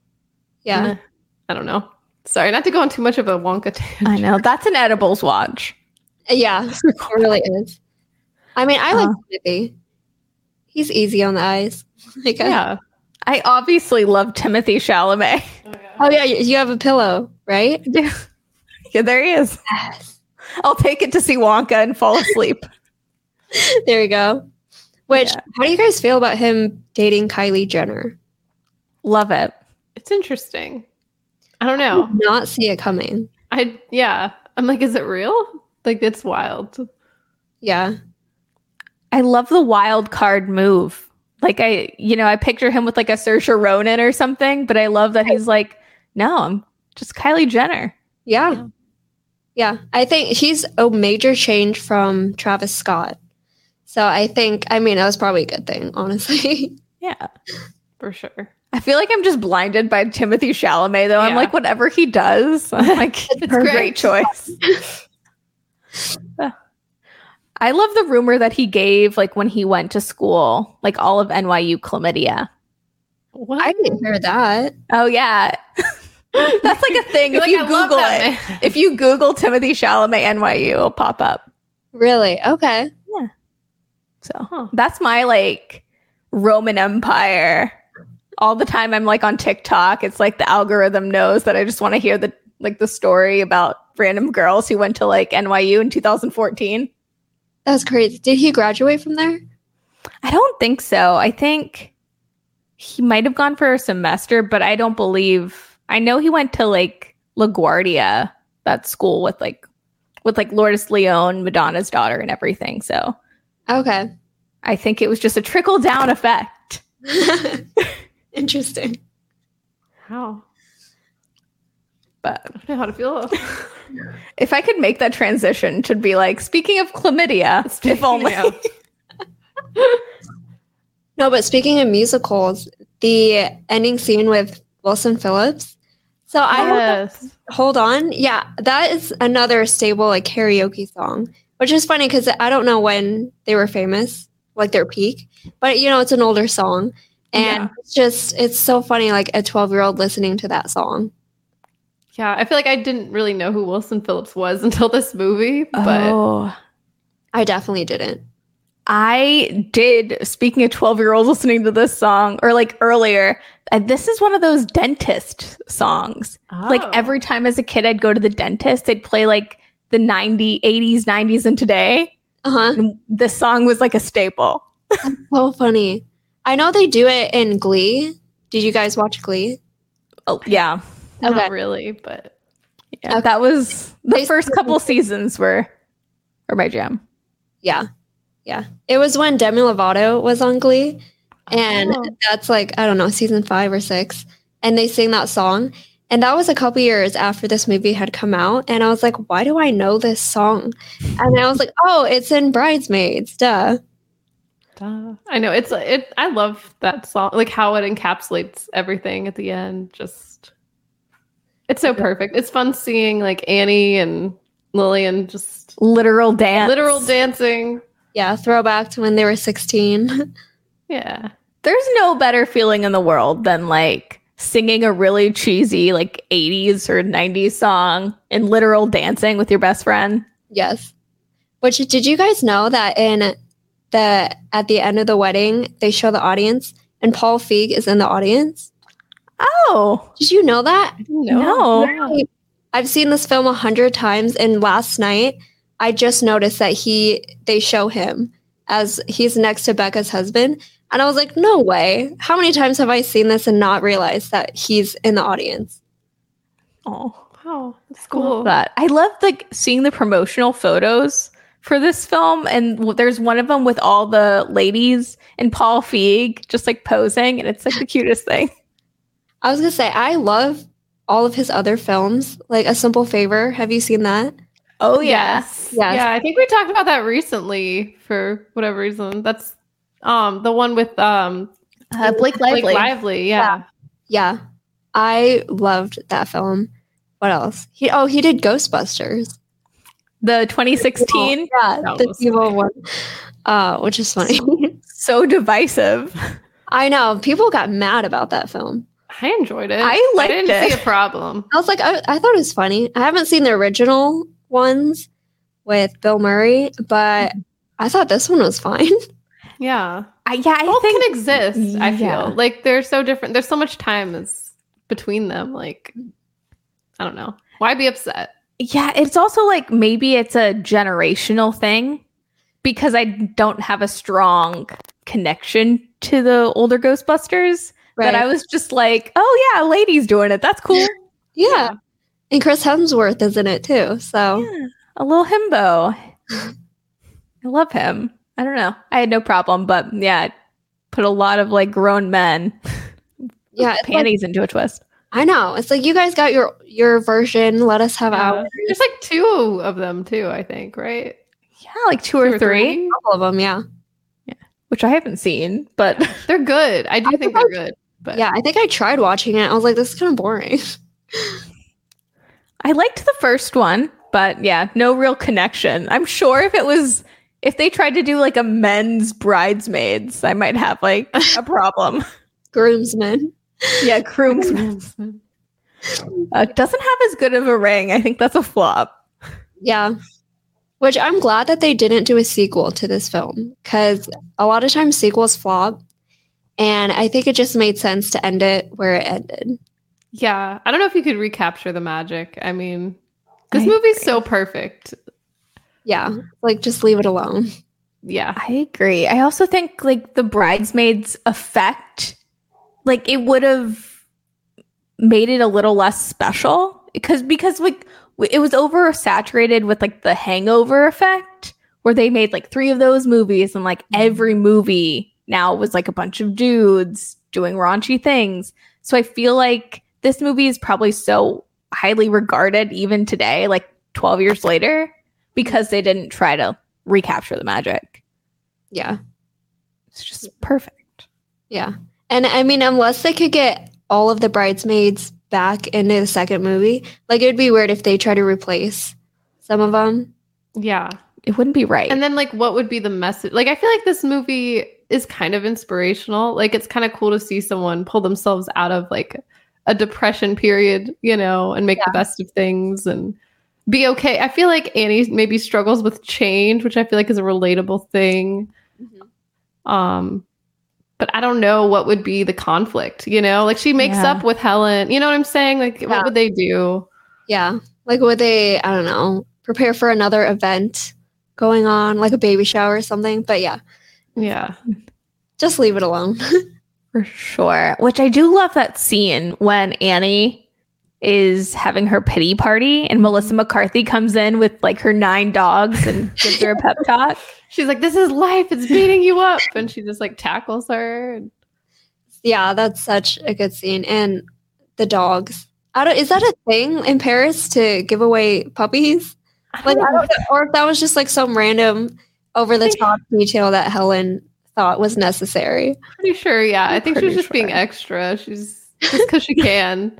F: I don't know. Sorry, not to go on too much of a Wonka tangent.
E: I know. That's an edibles watch.
G: Yeah, it really is. I mean, I like Timothy. He's easy on the eyes. Like,
F: Yeah.
E: I obviously love Timothy Chalamet.
G: Oh, yeah, you have a pillow, right?
E: Yeah, there he is.
G: Yes.
E: I'll take it to see Wonka and fall asleep.
G: There you go. Which, how do you guys feel about him dating Kylie Jenner?
E: Love it.
F: It's interesting. I don't know.
G: Did not see it coming.
F: I'm like, is it real? Like, it's wild.
G: Yeah.
E: I love the wild card move. Like I picture him with like a Saoirse Ronan or something, but I love that he's like, no, I'm just Kylie Jenner.
G: Yeah. I think he's a major change from Travis Scott. So that was probably a good thing, honestly.
E: Yeah,
F: For sure.
E: I feel like I'm just blinded by Timothy Chalamet, though. I'm
F: Yeah.
E: like, whatever he does, I'm like, it's a great choice. I love the rumor that he gave, like, when he went to school, like, all of NYU chlamydia.
F: What?
G: I didn't hear that.
E: Oh, yeah. That's like a thing.
F: You're
E: If
F: like,
E: you
F: I love
E: Google
F: that
E: it,
F: man.
E: if you Google Timothy Chalamet NYU, it'll pop up.
G: Really? Okay.
E: So that's my, like, Roman Empire. All the time I'm, like, on TikTok, it's like the algorithm knows that I just want to hear the story about random girls who went to, like, NYU in 2014.
G: That's crazy. Did he graduate from there?
E: I don't think so. I think he might have gone for a semester, but I don't believe. I know he went to like LaGuardia, that school with Lourdes Leon, Madonna's daughter, and everything. So
G: Okay.
E: I think it was just a trickle down effect.
G: Interesting.
F: Wow.
E: But
F: I don't know how to feel.
E: if I could make that transition to be like, speaking of chlamydia, if only.
F: Yeah.
G: No, but speaking of musicals, the ending scene with Wilson Phillips. So
F: Yes.
G: Hold On. Yeah, that is another stable like karaoke song, which is funny because I don't know when they were famous, like their peak, but it's an older song. And it's so funny, like a 12-year-old listening to that song.
F: Yeah, I feel like I didn't really know who Wilson Phillips was until this movie, but
G: I definitely didn't.
E: I did. Speaking of 12-year-olds listening to this song, or like earlier, this is one of those dentist songs. Like every time as a kid, I'd go to the dentist, they'd play like the 80s, 90s, and today. And this song was like a staple.
G: So funny. I know they do it in Glee. Did you guys watch Glee?
E: Oh, yeah.
G: Okay.
F: not really, but
E: Yeah, that was the first couple seasons were my jam.
G: Yeah. It was when Demi Lovato was on Glee. And that's like, I don't know, season 5 or 6. And they sing that song. And that was a couple years after this movie had come out. And I was like, why do I know this song? And I was like, oh, it's in Bridesmaids. Duh.
F: I know I love that song, like how it encapsulates everything at the end. Just it's so perfect. It's fun seeing like Annie and Lillian just
E: Literal
F: dancing.
G: Yeah, throwback to when they were 16.
F: Yeah.
E: There's no better feeling in the world than like singing a really cheesy like 80s or 90s song and literal dancing with your best friend.
G: Yes. Which, did you guys know that at the end of the wedding, they show the audience and Paul Feig is in the audience?
E: Oh,
G: Did you know that?
E: no.
G: I've seen this film 100 times, and last night I just noticed that they show him as he's next to Becca's husband, and I was like, no way. How many times have I seen this and not realized that he's in the audience?
E: Oh,
F: Wow. That's
E: cool.
F: cool.
E: That I love like seeing the promotional photos for this film, and there's one of them with all the ladies and Paul Feig just like posing, and it's like the cutest thing.
G: I was gonna say I love all of his other films, like A Simple Favor. Have you seen that?
E: Oh yes.
G: Yes.
F: Yeah, I think we talked about that recently for whatever reason. That's the one with
E: Blake Lively.
F: Blake Lively, yeah.
G: Yeah, I loved that film. What else? He did Ghostbusters.
E: The 2016.
G: Yeah,
F: That
G: the
F: was
G: evil one, which is funny.
E: So divisive.
G: I know people got mad about that film.
F: I enjoyed it.
E: I liked
F: didn't see
E: it.
F: a problem.
G: I was like, I thought it was funny. I haven't seen the original ones with Bill Murray, but I thought this one was fine.
F: Yeah.
E: I
F: Both
E: think
F: can exist, I
E: Yeah.
F: feel. Like they're so different. There's so much time is between them. Like, I don't know. Why be upset?
E: Yeah, it's also like maybe it's a generational thing because I don't have a strong connection to the older Ghostbusters. That I was just like, oh yeah, a lady's doing it. That's cool.
G: Yeah. And Chris Hemsworth is in it too. So
E: Yeah, a little himbo. I love him. I don't know. I had no problem, but yeah, it put a lot of like grown men
G: yeah, it's like-
E: panties into a twist.
G: I know. It's like you guys got your version. Let us have ours.
F: There's like two of them too, I think, right?
E: Yeah, like two or three,
G: All of them, yeah.
E: which I haven't seen, but
F: They're good. I do think they're good. But
G: Yeah, I think I tried watching it. I was like, this is kind of boring.
E: I liked the first one, but yeah, no real connection. I'm sure if they tried to do like a men's Bridesmaids, I might have like a problem.
G: Groomsmen.
E: Yeah, groomsmen. Doesn't have as good of a ring. I think that's a flop.
G: Yeah. Which I'm glad that they didn't do a sequel to this film because a lot of times sequels flop. And I think it just made sense to end it where it ended.
F: yeah, I don't know if you could recapture the magic. I mean, this
E: I
F: movie's
E: agree.
F: so perfect.
G: Yeah. Like just leave it alone.
F: Yeah.
E: I agree. I also think like the Bridesmaids effect, like it would have made it a little less special because like it was oversaturated with like the Hangover effect where they made like 3 of those movies and like every movie now was like a bunch of dudes doing raunchy things. So I feel like this movie is probably so highly regarded even today, like 12 years later, because they didn't try to recapture the magic.
G: Yeah.
E: It's just perfect.
G: Yeah. And I mean, unless they could get all of the bridesmaids back into the second movie, like it would be weird if they try to replace some of them.
F: Yeah.
E: It wouldn't be right.
F: And then like what would be the message? Like I feel like this movie is kind of inspirational. Like it's kind of cool to see someone pull themselves out of like a depression period, you know, and make the best of things and be okay. I feel like Annie maybe struggles with change, which I feel like is a relatable thing. But I don't know what would be the conflict, you know? Like she makes up with Helen. You know what I'm saying? Like what would they do?
G: Yeah. Like would they, I don't know, prepare for another event going on, like a baby shower or something? But yeah.
F: Yeah.
G: Just leave it alone.
E: For sure. Which I do love that scene when Annie is having her pity party and Melissa McCarthy comes in with like her 9 dogs and gives her a pep talk.
F: She's like, this is life. It's beating you up. And she just like tackles her.
G: Yeah, that's such a good scene. And the dogs. Is that a thing in Paris to give away puppies? Like, I don't know, or if that was just like some random over the top detail that Helen thought was necessary.
F: Pretty sure, yeah. I think she was
E: pretty
F: just being
E: sure.
F: extra. She's just because she can.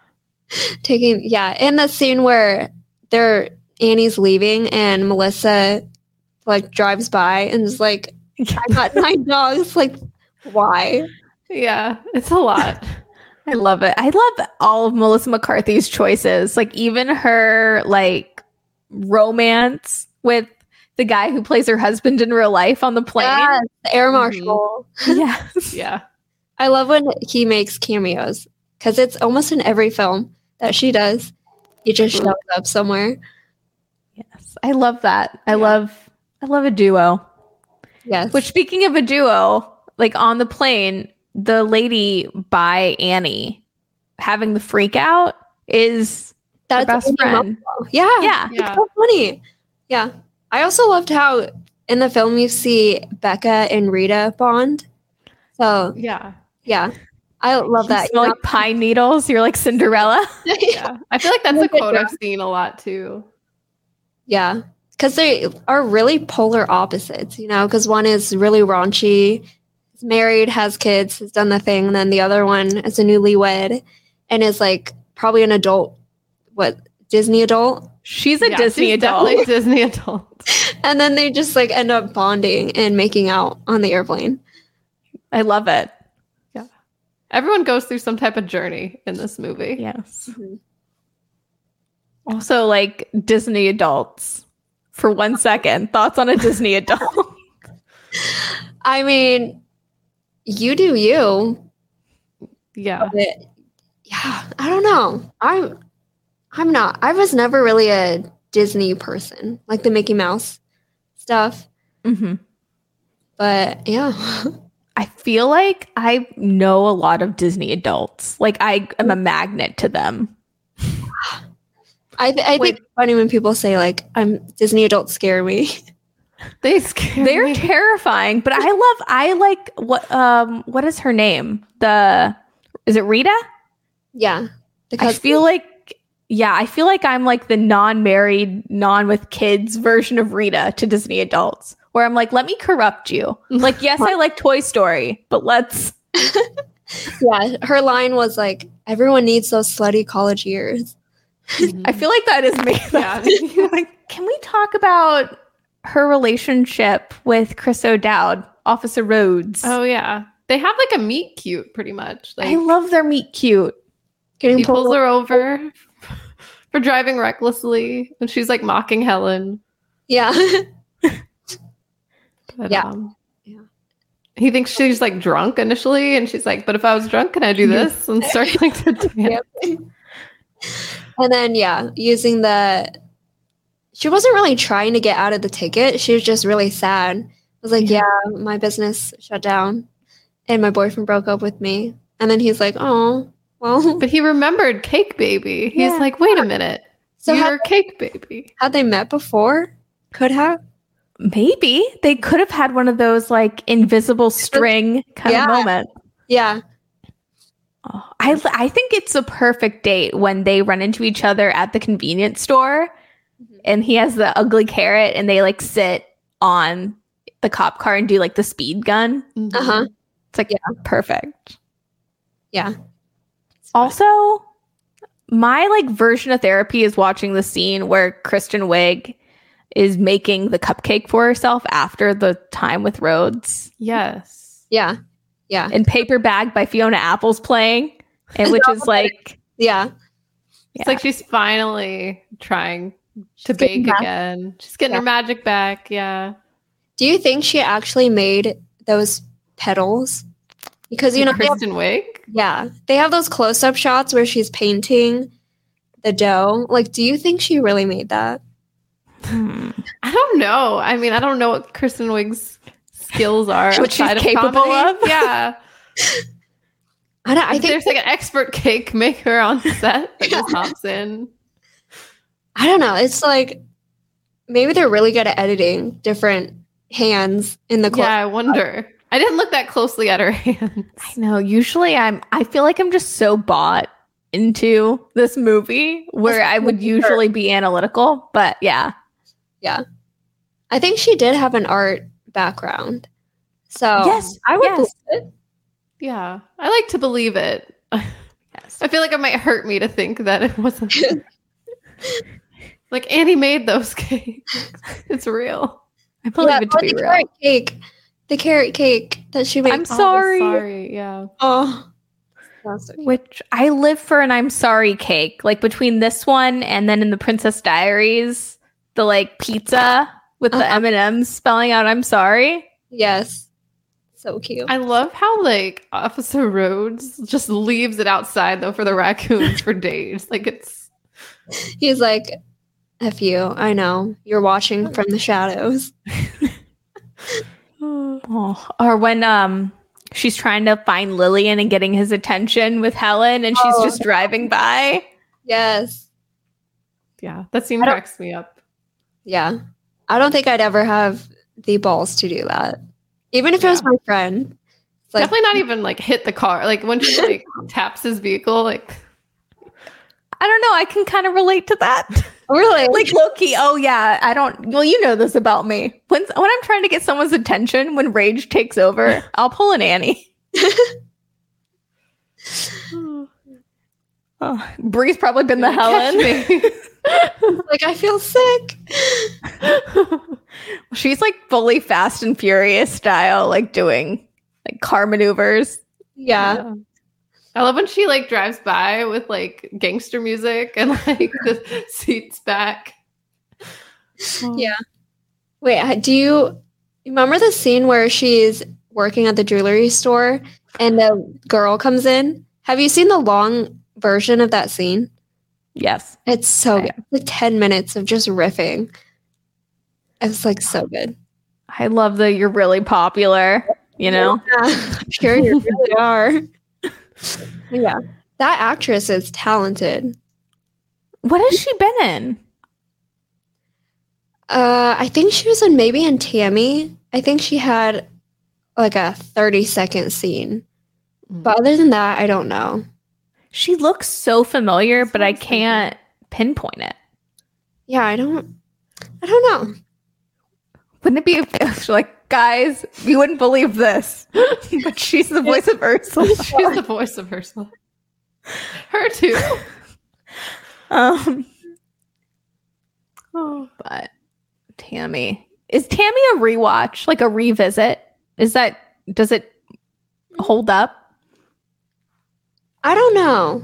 G: And the scene where Annie's leaving and Melissa like drives by and is like, I got 9 dogs. Like, why?
F: Yeah, it's a lot.
E: I love it. I love all of Melissa McCarthy's choices. Like even her like romance with the guy who plays her husband in real life on the plane.
G: Yes, the air marshal.
E: Yes.
F: Yeah.
G: I love when he makes cameos because it's almost in every film that she does. He just shows up somewhere.
E: Yes. I love that. I love a duo.
G: Yes.
E: Which speaking of a duo, like on the plane, the lady by Annie having the freak out is her best
G: Amy
E: friend.
G: Momo. Yeah.
E: Yeah.
G: It's so funny. Yeah. I also loved how in the film you see Becca and Rita bond. So
F: Yeah.
G: yeah, I love that.
E: You smell like pine needles. You're like Cinderella.
F: Yeah. I feel like that's a quote I've seen a lot too.
G: Yeah, because they are really polar opposites, you know, because one is really raunchy, is married, has kids, has done the thing, and then the other one is a newlywed and is like probably an adult, Disney adult.
E: She's a Disney adult.
F: Definitely Disney adult.
G: And then they just like end up bonding and making out on the airplane.
E: I love it.
F: Yeah. Everyone goes through some type of journey in this movie.
E: Yes. Also, like Disney adults. For 1 second, thoughts on a Disney adult?
G: I mean, you do you.
F: Yeah.
G: But yeah, I don't know. I'm not. I was never really a Disney person, like the Mickey Mouse stuff.
E: Mm-hmm.
G: But yeah.
E: I feel like I know a lot of Disney adults. Like I am a magnet to them.
G: I think it's funny when people say like Disney adults scare me.
F: They scare
E: They're
F: me.
E: terrifying, but I like what is her name? Is it Rita?
G: Yeah.
E: I feel like I'm like the non-married, with kids version of Rita to Disney adults, where I'm like, let me corrupt you. Like, yes, I like Toy Story, but let's.
G: Yeah, her line was like, everyone needs those slutty college years.
E: I feel like that is me.
F: Yeah.
E: Like, can we talk about her relationship with Chris O'Dowd, Officer Rhodes?
F: Oh yeah. They have like a meet cute pretty much. Like
E: I love their meet cute.
F: he pulls her over for driving recklessly and she's like mocking Helen.
G: Yeah.
F: But,
G: Yeah.
F: He thinks she's like drunk initially and she's like, but if I was drunk, can I do this? And starts like to dance.
G: Yep. And then using she wasn't really trying to get out of the ticket. She was just really sad. I was like, yeah, my business shut down and my boyfriend broke up with me. And then he's like, oh, well.
F: But he remembered Cake Baby. He's like, wait a minute.
G: So
F: You're Cake Baby.
G: had they met before? Could have.
E: Maybe they could have had one of those like invisible string kind of moments.
G: Yeah.
E: Oh, I think it's a perfect date when they run into each other at the convenience store and he has the ugly carrot and they like sit on the cop car and do like the speed gun.
G: Uh-huh.
E: It's like perfect.
G: Yeah.
E: Also, my like version of therapy is watching the scene where Kristen Wiig is making the cupcake for herself after the time with Rhodes.
F: Yes.
G: Yeah. Yeah.
E: And Paper Bag by Fiona Apple's playing, and which is like
G: Yeah.
F: It's like she's finally trying to bake again. She's getting her magic back. Yeah.
G: Do you think she actually made those petals? Because they have,
F: Kristen Wiig?
G: they have those close-up shots where she's painting the dough. Like, do you think she really made that?
F: I don't know. I mean, I don't know what Kristen Wiig's skills are.
E: What she's
F: outside of
E: capable
F: comedy.
E: of.
F: Yeah.
G: I think
F: There's like an expert cake maker on set that just hops in.
G: I don't know. It's like maybe they're really good at editing different hands in the
F: Yeah, I wonder. I didn't look that closely at her hands.
E: I know. Usually I feel like I'm just so bought into this movie where I would usually be analytical, but yeah.
G: Yeah. I think she did have an art background. So
E: Yes,
G: I would
E: yes.
G: believe it.
F: Yeah. I like to believe it.
E: Yes.
F: I feel like it might hurt me to think that it wasn't. Like Annie made those cakes. It's real.
E: I believe it to be
G: the
E: real.
G: carrot cake. The carrot cake that she made.
E: I'm sorry.
F: Sorry. Yeah.
G: Oh. That's so cute.
E: Which I live for an I'm sorry cake. Like between this one and then in the Princess Diaries, the like pizza with the M&Ms spelling out I'm sorry.
G: Yes. So cute.
F: I love how like Officer Rhodes just leaves it outside though for the raccoons for days. Like it's
G: He's like, F you. I know. You're watching from the shadows.
E: Oh. Or when she's trying to find Lillian and getting his attention with Helen and she's just driving by.
G: Yes.
F: yeah, that scene cracks me up.
G: Yeah. I don't think I'd ever have the balls to do that. Even if it was my friend. It's like,
F: Definitely not even like hit the car. Like when she like taps his vehicle, like
E: I don't know. I can kind of relate to that.
G: really?
E: Like low-key, oh yeah, I don't. Well, you know this about me. When I'm trying to get someone's attention, when rage takes over, I'll pull an Annie. Oh, Bree's probably been the Helen.
G: Like, I feel sick.
E: She's like fully Fast and Furious style, like doing like car maneuvers.
G: Yeah.
F: I love when she like drives by with like gangster music and like the seats back.
G: Yeah. Wait, do you remember the scene where she's working at the jewelry store and the girl comes in? Have you seen the long version of that scene?
E: Yes.
G: It's so good. Like 10 minutes of just riffing. It's like so good.
E: I love the you're really popular, you know?
G: Yeah, I'm sure you really are. Yeah. That actress is talented.
E: What has she been in?
G: I think she was in Tammy. I think she had like a 30-second scene. But other than that, I don't know.
E: She looks so familiar, but I can't pinpoint it.
G: Yeah, I don't know.
E: Wouldn't it be if like, guys, you wouldn't believe this, but she's the voice of Ursula.
F: She's the voice of Ursula. Her too.
E: But Tammy. Is Tammy a rewatch? Like a revisit? Does it hold up?
G: I don't know.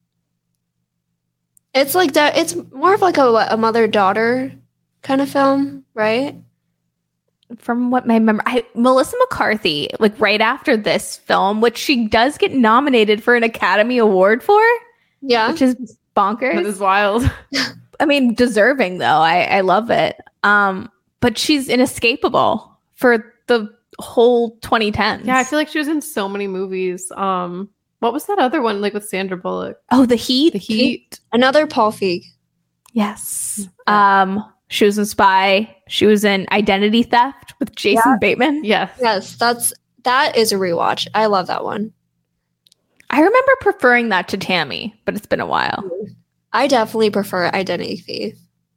G: It's like that. It's more of like a mother-daughter kind of film, right?
E: From what I remember, Melissa McCarthy, like right after this film, which she does get nominated for an Academy Award for,
G: Yeah.
E: which is bonkers.
F: That is wild.
E: I mean, deserving though. I love it. But she's inescapable for the whole 2010s.
F: Yeah, I feel like she was in so many movies. What was that other one like with Sandra Bullock?
E: Oh, The Heat.
F: The Heat.
G: Another Paul Feig.
E: Yes. She was in Spy. She was in Identity Theft with Jason Bateman.
F: Yes.
G: Yes, that is a rewatch. I love that one.
E: I remember preferring that to Tammy, but it's been a while.
G: I definitely prefer Identity Thief.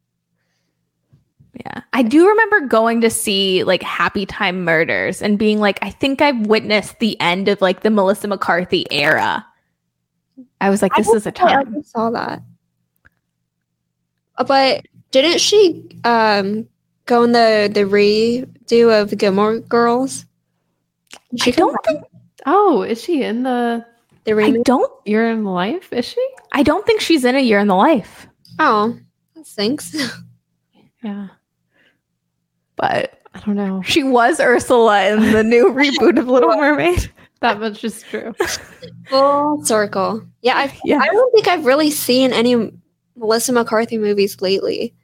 E: Yeah. I do remember going to see like Happy Time Murders and being like, I think I've witnessed the end of like the Melissa McCarthy era. I was like, this is a time.
G: I saw that. But didn't she go in the redo of the Gilmore Girls?
E: I don't think
F: Oh, is she in the
G: remake?
F: Year in Life? Is she?
E: I don't think she's in A Year in the Life.
G: Oh, that stinks.
F: Yeah.
E: But
F: I don't know.
E: she was Ursula in the new reboot of Little Mermaid.
F: That much is true.
G: Full circle. Yeah, I don't think I've really seen any Melissa McCarthy movies lately.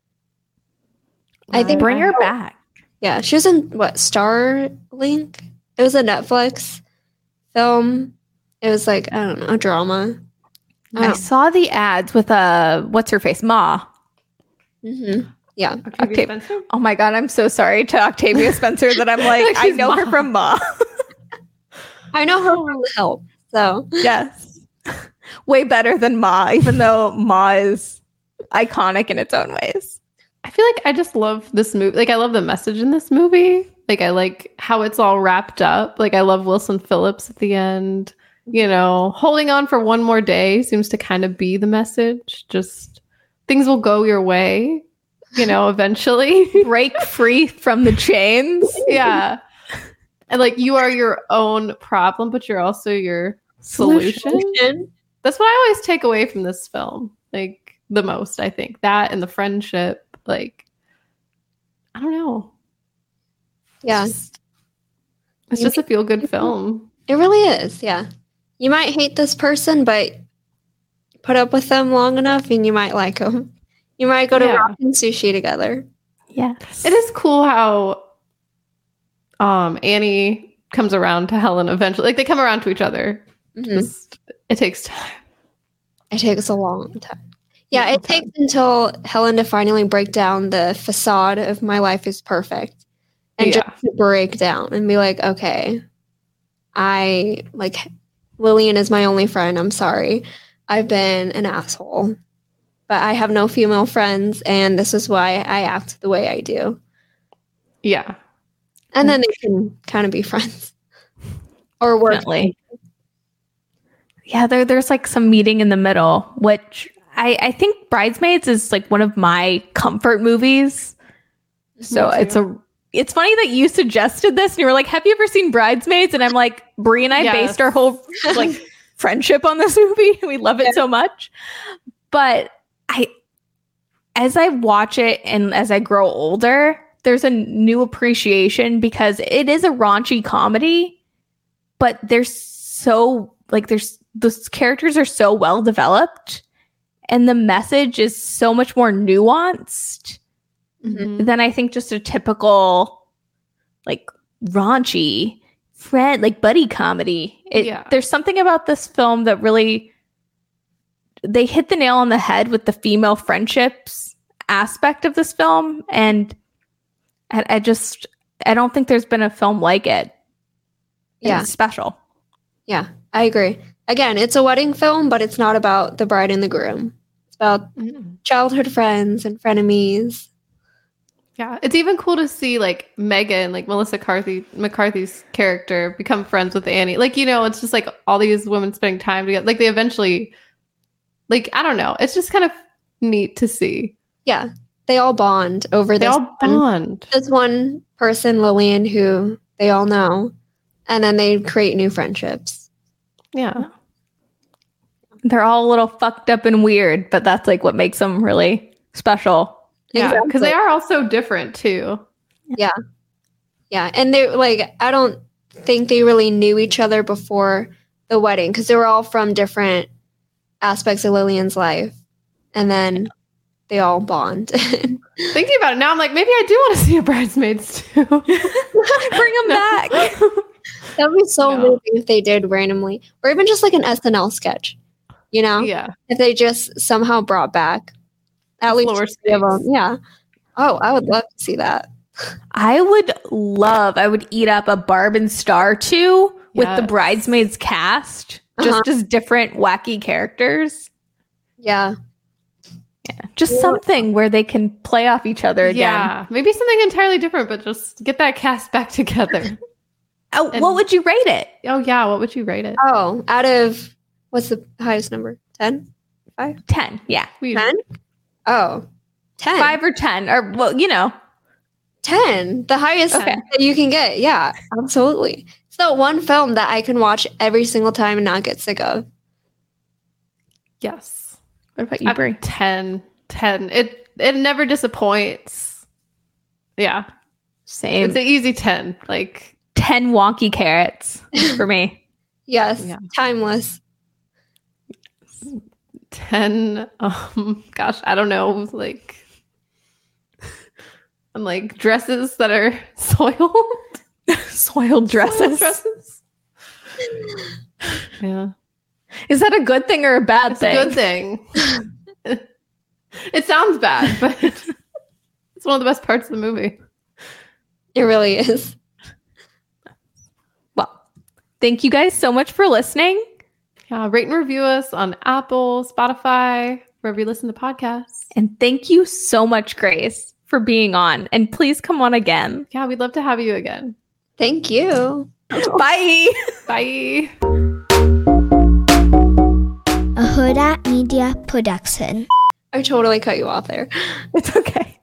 G: I think
E: Bring her back.
G: Yeah, she was in Starlink? It was a Netflix film. It was like, I don't know, a drama.
E: I saw the ads with what's her face? Ma.
G: Mm-hmm. Yeah.
F: Octavia Spencer?
E: Oh my god, I'm so sorry to Octavia Spencer that I'm like, I know her from Ma.
G: I know her from Help. So
E: Yes. Way better than Ma, even though Ma is iconic in its own ways.
F: I feel like I just love this movie. Like, I love the message in this movie. Like, I like how it's all wrapped up. Like, I love Wilson Phillips at the end. You know, holding on for one more day seems to kind of be the message. Just things will go your way, you know, eventually.
E: Break free from the chains.
F: Yeah. And like, you are your own problem, but you're also your solution. That's what I always take away from this film. Like, the most, I think. That and the friendship. Like, I don't know.
G: yeah,
F: It's just a feel-good film.
G: it really is. Yeah. You might hate this person, but put up with them long enough and you might like them. You might go to ramen sushi together.
E: Yes.
F: It is cool how Annie comes around to Helen eventually. Like, they come around to each other.
G: Mhm.
F: It takes time.
G: It takes a long time. Yeah, it takes until Helen to finally break down the facade of my life is perfect and just to break down and be like, okay, Lillian is my only friend. I'm sorry. I've been an asshole, but I have no female friends, and this is why I act the way I do.
F: Yeah.
G: And then they can kind of be friends or work.
E: Definitely. Yeah, there's like some meeting in the middle, which I think Bridesmaids is like one of my comfort movies. So it's funny that you suggested this and you were like, have you ever seen Bridesmaids? And I'm like, Brie and I based our whole like friendship on this movie. We love it so much. But as I watch it and as I grow older, there's a new appreciation because it is a raunchy comedy, but those characters are so well developed and the message is so much more nuanced than I think just a typical like raunchy friend, like buddy comedy. There's something about this film that really, they hit the nail on the head with the female friendships aspect of this film. And I don't think there's been a film like it. Yeah. It's special.
G: Yeah, I agree. Again, it's a wedding film, but it's not about the bride and the groom. It's about childhood friends and frenemies.
F: Yeah, it's even cool to see like Megan, like Melissa McCarthy's character, become friends with Annie. Like, it's just like all these women spending time together. Like they eventually, like, I don't know. It's just kind of neat to see.
G: Yeah, they all bond over this. This one person, Lillian, who they all know, and then they create new friendships.
F: Yeah.
E: They're all a little fucked up and weird, but that's like what makes them really special.
F: Yeah, because they are also different too.
G: Yeah. Yeah. And they're like, I don't think they really knew each other before the wedding because they were all from different aspects of Lillian's life. And then they all bond.
F: Thinking about it now, I'm like, maybe I do want to see a Bridesmaids too.
E: Bring them back.
G: That would be so moving if they did randomly. Or even just like an SNL sketch.
F: Yeah.
G: If they just somehow brought back at least 3 of them. Yeah. Oh, I would love to see that.
E: I would eat up a Barb and Star 2 with the Bridesmaids cast, just as different wacky characters.
G: Yeah.
E: Just something where they can play off each other again.
F: Yeah. Maybe something entirely different, but just get that cast back together.
E: What would you rate it?
F: Oh, yeah. What would you rate it?
G: Oh, out of, what's the highest number? 10? 5?
E: 10, yeah.
G: 10? Oh, 10.
E: 5 or 10, or,
G: 10. The highest that you can get. Yeah, absolutely. It's that one film that I can watch every single time and not get sick of.
F: Yes.
E: What about you, Brie?
F: 10. It never disappoints. Yeah.
E: Same.
F: It's an easy 10. Like
E: 10 wonky carrots for me.
G: Yes. Yeah. Timeless.
F: 10. Gosh, I don't know. Like, I'm like dresses that are soiled.
E: Soiled dresses.
F: Yeah.
E: Is that a good thing or a bad thing?
F: It's a good thing. It sounds bad, but it's one of the best parts of the movie.
G: It really is.
E: Well, thank you guys so much for listening.
F: Rate and review us on Apple, Spotify, wherever you listen to podcasts.
E: And thank you so much, Grace, for being on. And please come on again.
F: Yeah, we'd love to have you again.
G: Thank you.
E: Bye.
F: Bye.
H: A Huda Media Production.
G: I totally cut you off there.
E: It's okay.